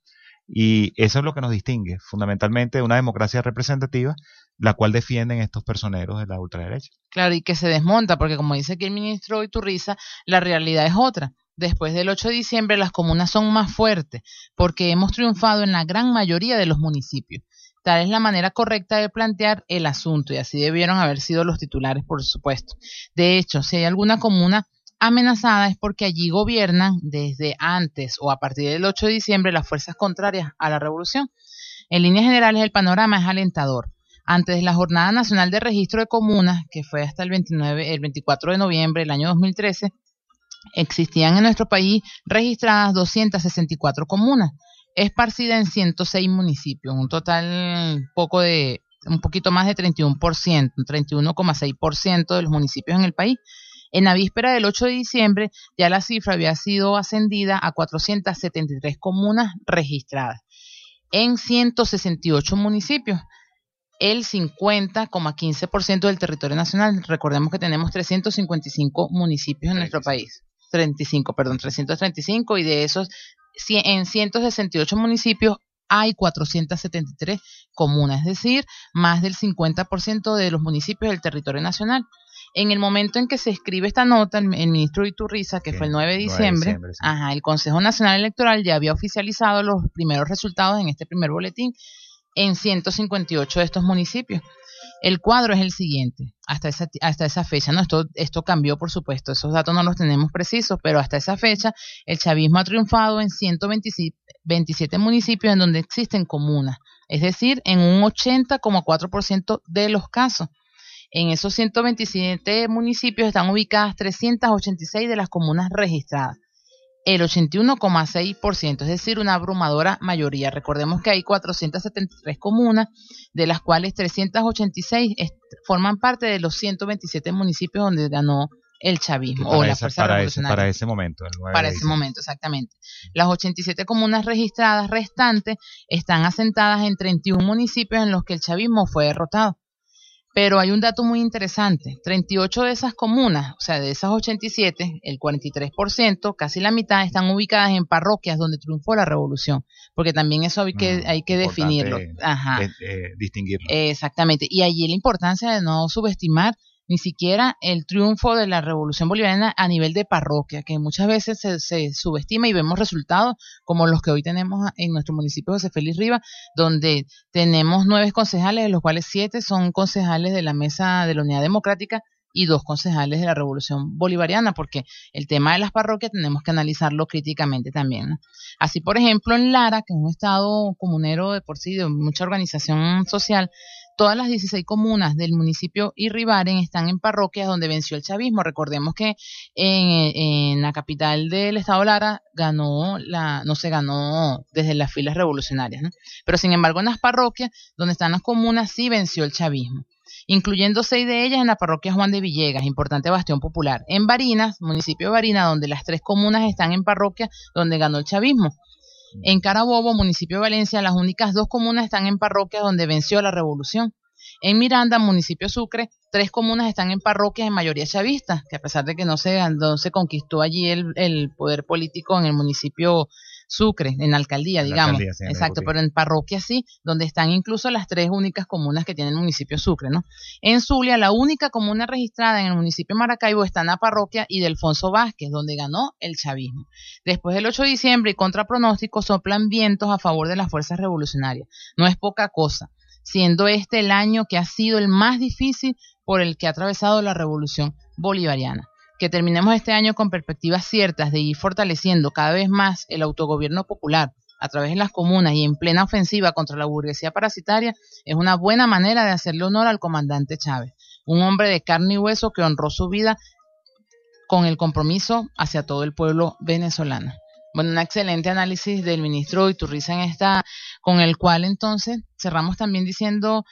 y eso es lo que nos distingue fundamentalmente de una democracia representativa, la cual defienden estos personeros de la ultraderecha. Claro, y que se desmonta, porque como dice aquí el ministro Iturriza, la realidad es otra. Después del 8 de diciembre las comunas son más fuertes porque hemos triunfado en la gran mayoría de los municipios. Tal es la manera correcta de plantear el asunto y así debieron haber sido los titulares, por supuesto. De hecho, si hay alguna comuna amenazada es porque allí gobiernan desde antes o a partir del 8 de diciembre las fuerzas contrarias a la revolución. En líneas generales el panorama es alentador. Antes de la Jornada Nacional de Registro de Comunas, que fue hasta el 24 de noviembre del año 2013, existían en nuestro país registradas 264 comunas, esparcidas en 106 municipios, un total un poquito más de 31%, 31,6% de los municipios en el país. En la víspera del 8 de diciembre ya la cifra había sido ascendida a 473 comunas registradas en 168 municipios, el 50,15% del territorio nacional. Recordemos que tenemos 355 municipios en nuestro país. 335, y de esos en 168 municipios hay 473 comunas, es decir, más del 50% de los municipios del territorio nacional. En el momento en que se escribe esta nota, el ministro Iturriza, que fue el 9 de diciembre, sí. El Consejo Nacional Electoral ya había oficializado los primeros resultados en este primer boletín en 158 de estos municipios. El cuadro es el siguiente, hasta esa fecha, ¿no? Esto cambió, por supuesto, esos datos no los tenemos precisos, pero hasta esa fecha el chavismo ha triunfado en 127 municipios en donde existen comunas, es decir, en un 80,4% de los casos. En esos 127 municipios están ubicadas 386 de las comunas registradas. el 81,6%, es decir, una abrumadora mayoría. Recordemos que hay 473 comunas, de las cuales 386 forman parte de los 127 municipios donde ganó el chavismo o la fuerza revolucionaria. Para ese momento. Para ese momento, exactamente. Las 87 comunas registradas restantes están asentadas en 31 municipios en los que el chavismo fue derrotado. Pero hay un dato muy interesante, 38 de esas comunas, o sea, de esas 87, el 43%, casi la mitad, están ubicadas en parroquias donde triunfó la revolución, porque también eso hay que definirlo. Ajá. Distinguirlo. Exactamente, y allí la importancia de no subestimar ni siquiera el triunfo de la revolución bolivariana a nivel de parroquia, que muchas veces se subestima y vemos resultados como los que hoy tenemos en nuestro municipio de José Félix Rivas, donde tenemos 9 concejales, de los cuales 7 son concejales de la Mesa de la Unidad Democrática y 2 concejales de la Revolución Bolivariana, porque el tema de las parroquias tenemos que analizarlo críticamente también, ¿no? Así, por ejemplo, en Lara, que es un estado comunero de por sí, de mucha organización social, todas las 16 comunas del municipio Irribaren están en parroquias donde venció el chavismo. Recordemos que en la capital del estado Lara no se ganó desde las filas revolucionarias, ¿no? Pero sin embargo en las parroquias donde están las comunas sí venció el chavismo, incluyendo 6 de ellas en la parroquia Juan de Villegas, importante bastión popular. En Barinas, municipio de Barinas, donde las 3 comunas están en parroquias donde ganó el chavismo. En Carabobo, municipio de Valencia, las únicas 2 comunas están en parroquias donde venció la revolución. En Miranda, municipio Sucre, 3 comunas están en parroquias en mayoría chavistas, que a pesar de que no se conquistó allí el poder político en el municipio Sucre, en la alcaldía, digamos. La alcaldía, sí, exacto, pero en parroquias sí, donde están incluso las 3 únicas comunas que tiene el municipio Sucre, ¿no? En Zulia, la única comuna registrada en el municipio de Maracaibo está en la parroquia Ildefonso Vázquez, donde ganó el chavismo. Después del 8 de diciembre y contra pronóstico soplan vientos a favor de las fuerzas revolucionarias. No es poca cosa, siendo este el año que ha sido el más difícil por el que ha atravesado la revolución bolivariana. Que terminemos este año con perspectivas ciertas de ir fortaleciendo cada vez más el autogobierno popular a través de las comunas y en plena ofensiva contra la burguesía parasitaria es una buena manera de hacerle honor al comandante Chávez, un hombre de carne y hueso que honró su vida con el compromiso hacia todo el pueblo venezolano. Bueno, un excelente análisis del ministro Iturriza con el cual entonces cerramos también diciendo,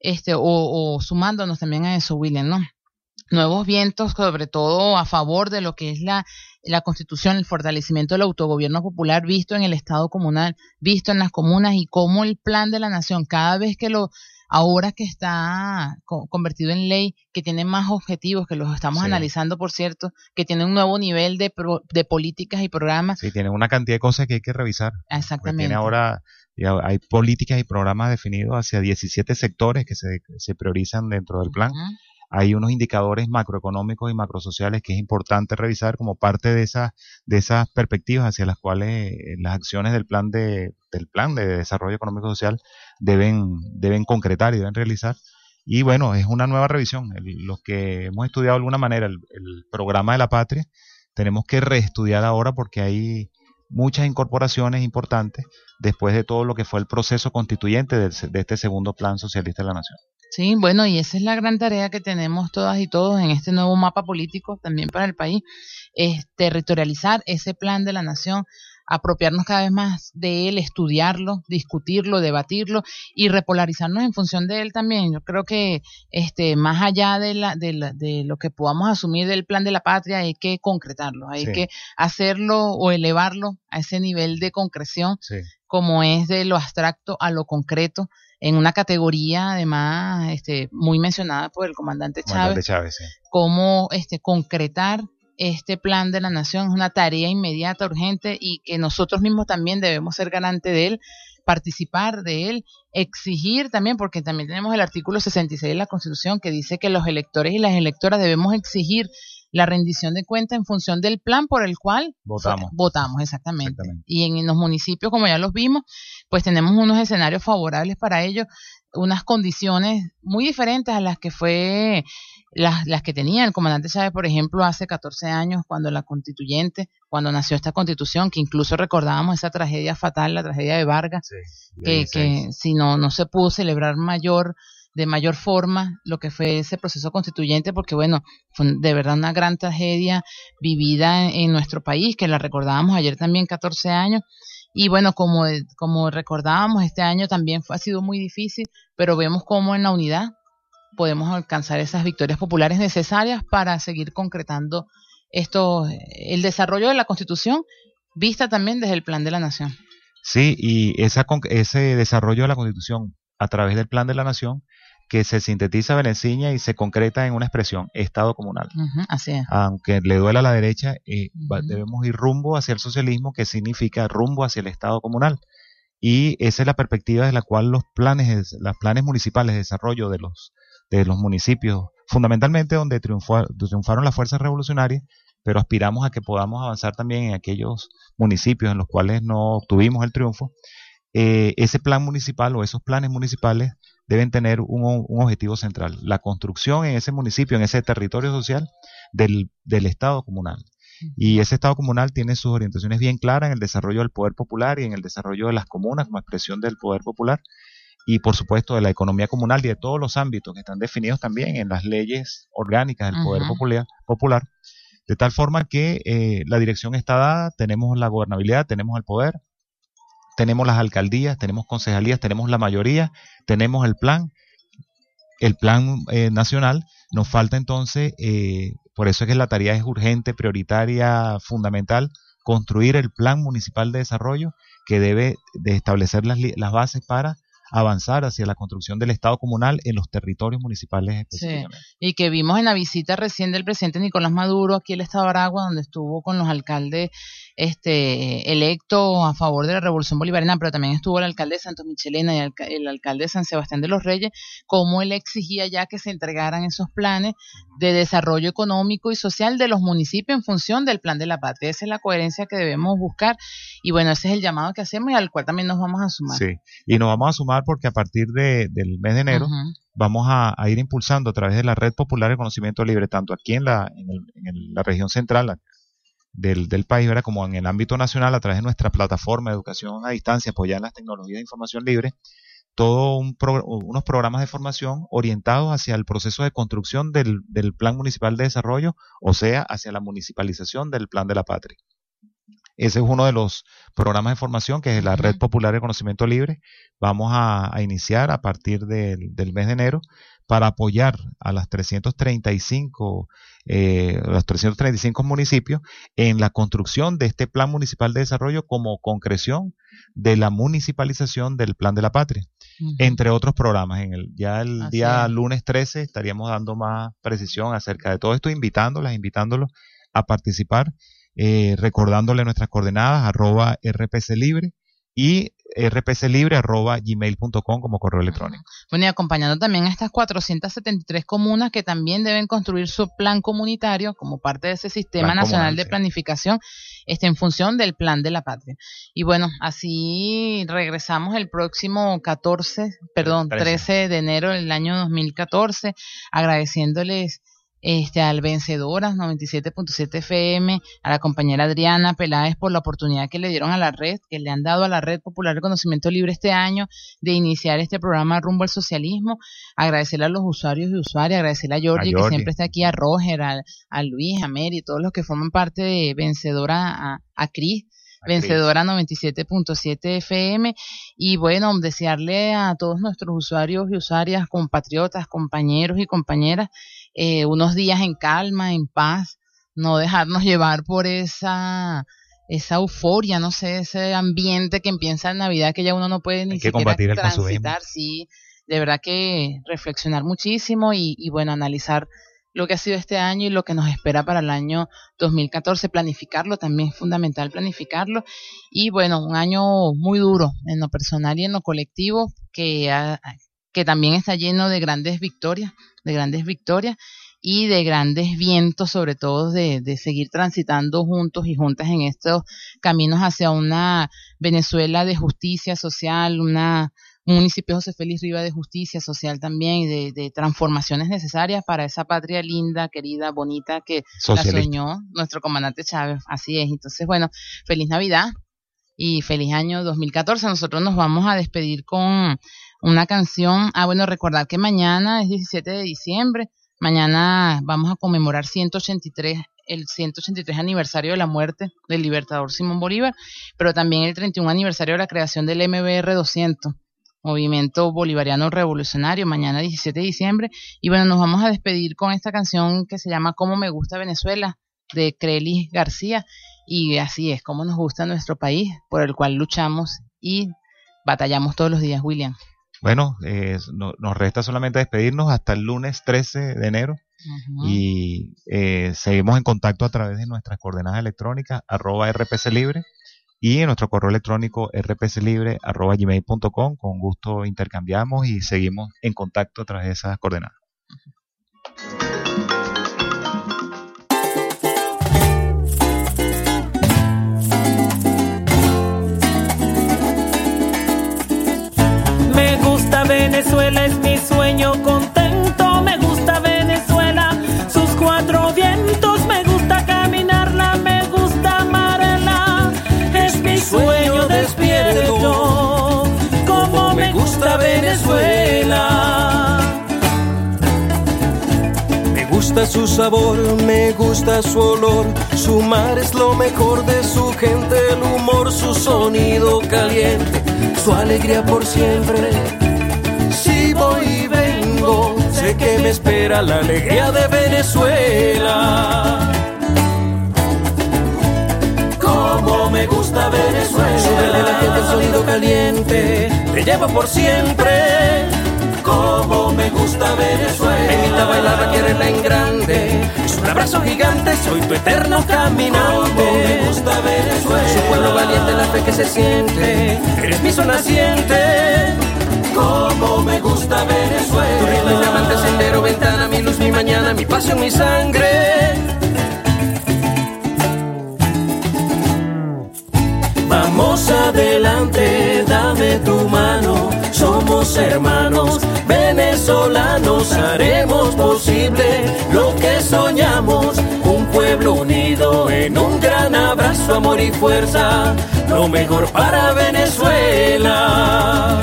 o sumándonos también a eso, William, ¿no? Nuevos vientos, sobre todo a favor de lo que es la Constitución, el fortalecimiento del autogobierno popular visto en el Estado comunal, visto en las comunas, y cómo el plan de la nación, cada vez que ahora que está convertido en ley, que tiene más objetivos, que los estamos analizando, por cierto, que tiene un nuevo nivel de políticas y programas. Sí, tiene una cantidad de cosas que hay que revisar. Exactamente. Tiene ahora, hay políticas y programas definidos hacia 17 sectores que se priorizan dentro del plan. Uh-huh. Hay unos indicadores macroeconómicos y macrosociales que es importante revisar como parte de esas perspectivas hacia las cuales las acciones del plan de desarrollo económico y social deben concretar y deben realizar. Y bueno, es una nueva revisión. Los que hemos estudiado de alguna manera el programa de la patria, tenemos que reestudiar ahora porque hay muchas incorporaciones importantes después de todo lo que fue el proceso constituyente de este segundo plan socialista de la nación. Sí, bueno, y esa es la gran tarea que tenemos todas y todos en este nuevo mapa político también para el país, es territorializar ese plan de la nación, apropiarnos cada vez más de él, estudiarlo, discutirlo, debatirlo y repolarizarnos en función de él también. Yo creo que más allá de lo que podamos asumir del plan de la patria, hay que concretarlo, hay que hacerlo o elevarlo a ese nivel de concreción, como es de lo abstracto a lo concreto, en una categoría además muy mencionada por el comandante Chávez, cómo concretar este plan de la nación es una tarea inmediata, urgente, y que nosotros mismos también debemos ser garantes de él, participar de él, exigir también, porque también tenemos el artículo 66 de la Constitución que dice que los electores y las electoras debemos exigir la rendición de cuentas en función del plan por el cual votamos, exactamente. Y en los municipios, como ya los vimos, pues tenemos unos escenarios favorables para ello, unas condiciones muy diferentes a las que fue las que tenía el comandante Chávez, por ejemplo, hace 14 años, cuando nació esta Constitución, que incluso recordábamos esa tragedia fatal, la tragedia de Vargas, que si no se pudo celebrar mayor de mayor forma lo que fue ese proceso constituyente, porque bueno, fue de verdad una gran tragedia vivida en nuestro país, que la recordábamos ayer también, 14 años, y bueno, como recordábamos, este año también ha sido muy difícil, pero vemos cómo en la unidad podemos alcanzar esas victorias populares necesarias para seguir concretando el desarrollo de la Constitución, vista también desde el Plan de la Nación. Sí, y ese desarrollo de la Constitución a través del Plan de la Nación, que se sintetiza, Veneciña, y se concreta en una expresión, Estado comunal. Así es. Aunque le duela a la derecha, debemos ir rumbo hacia el socialismo, que significa rumbo hacia el Estado comunal. Y esa es la perspectiva de la cual los planes municipales de desarrollo de los municipios, fundamentalmente donde triunfaron las fuerzas revolucionarias, pero aspiramos a que podamos avanzar también en aquellos municipios en los cuales no obtuvimos el triunfo. Ese plan municipal o esos planes municipales deben tener un objetivo central: la construcción en ese municipio, en ese territorio social del Estado comunal. Y ese Estado comunal tiene sus orientaciones bien claras en el desarrollo del poder popular y en el desarrollo de las comunas como expresión del poder popular, y por supuesto de la economía comunal y de todos los ámbitos que están definidos también en las leyes orgánicas del poder popular, de tal forma que la dirección está dada, tenemos la gobernabilidad, tenemos el poder, tenemos las alcaldías, tenemos concejalías, tenemos la mayoría, tenemos el plan nacional. Nos falta entonces, por eso es que la tarea es urgente, prioritaria, fundamental, construir el plan municipal de desarrollo, que debe de establecer las bases para avanzar hacia la construcción del Estado comunal en los territorios municipales específicamente. Sí, y que vimos en la visita recién del presidente Nicolás Maduro aquí al Estado de Aragua, donde estuvo con los alcaldes electos a favor de la Revolución Bolivariana, pero también estuvo el alcalde de Santos Michelena y el alcalde de San Sebastián de los Reyes, cómo él exigía ya que se entregaran esos planes de desarrollo económico y social de los municipios en función del Plan de la Patria. Esa es la coherencia que debemos buscar, y bueno, ese es el llamado que hacemos y al cual también nos vamos a sumar. Sí, y nos vamos a sumar porque a partir del mes de enero vamos a ir impulsando a través de la Red Popular de Conocimiento Libre, tanto aquí en la región central del país, ¿verdad?, como en el ámbito nacional, a través de nuestra plataforma de educación a distancia apoyada en las tecnologías de información libre, unos programas de formación orientados hacia el proceso de construcción del Plan Municipal de Desarrollo, o sea, hacia la municipalización del Plan de la Patria. Ese es uno de los programas de formación que es la Red Popular de Conocimiento Libre. Vamos a iniciar a partir del mes de enero para apoyar a los 335 municipios en la construcción de este Plan Municipal de Desarrollo como concreción de la municipalización del Plan de la Patria, entre otros programas. El día lunes 13 estaríamos dando más precisión acerca de todo esto, invitándolos a participar. Recordándole nuestras coordenadas, @rpclibre y rpclibre@gmail.com como correo electrónico. Bueno, y acompañando también a estas 473 comunas que también deben construir su plan comunitario como parte de ese Sistema Nacional de Planificación en función del Plan de la Patria. Y bueno, así regresamos el próximo 13 de enero del año 2014, agradeciéndoles al Vencedoras 97.7 FM, a la compañera Adriana Peláez por la oportunidad que le dieron a la red, que le han dado a la Red Popular de Conocimiento Libre este año de iniciar este programa Rumbo al Socialismo. Agradecerle a los usuarios y usuarias, agradecerle a Georgie, que siempre está aquí, a Roger, a Luis, a Mary, todos los que forman parte de Vencedora, a Cris, Vencedora 97.7 FM, y bueno, desearle a todos nuestros usuarios y usuarias, compatriotas, compañeros y compañeras, unos días en calma, en paz, no dejarnos llevar por esa euforia, no sé, ese ambiente que empieza en Navidad, que ya uno no puede ni siquiera transitar. Sí, de verdad que reflexionar muchísimo y bueno, analizar lo que ha sido este año y lo que nos espera para el año 2014, planificarlo, también es fundamental planificarlo, y bueno, un año muy duro en lo personal y en lo colectivo, que también está lleno de grandes victorias y de grandes vientos, sobre todo de seguir transitando juntos y juntas en estos caminos hacia una Venezuela de justicia social, un municipio José Félix Riva de justicia social también, y de transformaciones necesarias para esa patria linda, querida, bonita, que la soñó nuestro comandante Chávez. Así es. Entonces, bueno, feliz Navidad y feliz año 2014. Nosotros nos vamos a despedir con una canción. Bueno, recordar que mañana es 17 de diciembre. Mañana vamos a conmemorar el 183 aniversario de la muerte del libertador Simón Bolívar, pero también el 31 aniversario de la creación del MBR 200, Movimiento Bolivariano Revolucionario, mañana 17 de diciembre. Y bueno, nos vamos a despedir con esta canción que se llama Cómo me gusta Venezuela, de Crelis García. Y así es, cómo nos gusta nuestro país, por el cual luchamos y batallamos todos los días, William. Bueno, nos resta solamente despedirnos hasta el lunes 13 de enero. Uh-huh. Y seguimos en contacto a través de nuestras coordenadas electrónicas @rpclibre y en nuestro correo electrónico rpclibre@gmail.com. Con gusto intercambiamos y seguimos en contacto a través de esas coordenadas. Me gusta Venezuela, es mi sueño contento. Me gusta Venezuela, sus cuatro vientos. Me gusta caminarla, me gusta amarla. Es mi sueño despierto. Como me gusta Venezuela. Me gusta su sabor, me gusta su olor. Su mar es lo mejor de su gente. El humor, su sonido caliente, su alegría por siempre. Si voy y vengo, sé que me espera la alegría de Venezuela. Como me gusta Venezuela. Sube de la gente el sonido caliente, te llevo por siempre. Como me gusta Venezuela. Me invita a bailar, quererla en grande. Es un abrazo gigante, soy tu eterno caminante. Como me gusta Venezuela. Su pueblo valiente, la fe que se siente. Eres mi sol naciente. Como me gusta Venezuela. Tu ritmo es mi amante, sendero, ventana, mi luz, mi mañana, mi pasión, mi sangre. Vamos adelante, dame tu mano. Somos hermanos venezolanos, haremos posible lo que soñamos. Un pueblo unido en un gran abrazo, amor y fuerza. Lo mejor para Venezuela.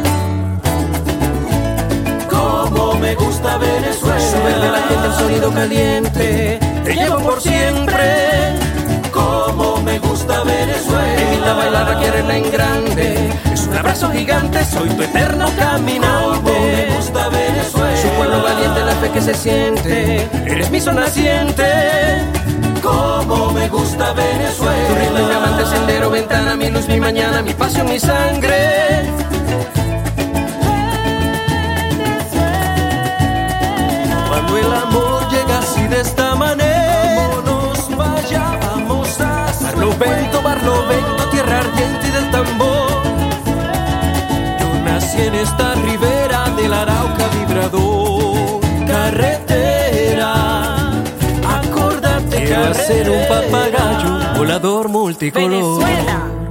Como me gusta Venezuela. Sube de la gente el sonido caliente, te llevo por siempre. Como me gusta Venezuela. Me invita a bailar, a quererla en grande. Es un abrazo gigante, soy tu eterno caminante. Como me gusta Venezuela. Su pueblo valiente, la fe que se siente. Eres mi sol naciente. Como me gusta Venezuela. Tu ritmo es mi amante, sendero, ventana, mi luz, mi mañana, mi pasión, mi sangre. Cuando el amor llega así de esta manera, vámonos, vaya, vamos a Barlovento, tierra ardiente y del tambor. Yo nací en esta ribera del Arauca vibrador. Carretera, acórdate, quiero hacer un papagayo volador multicolor. Venezuela.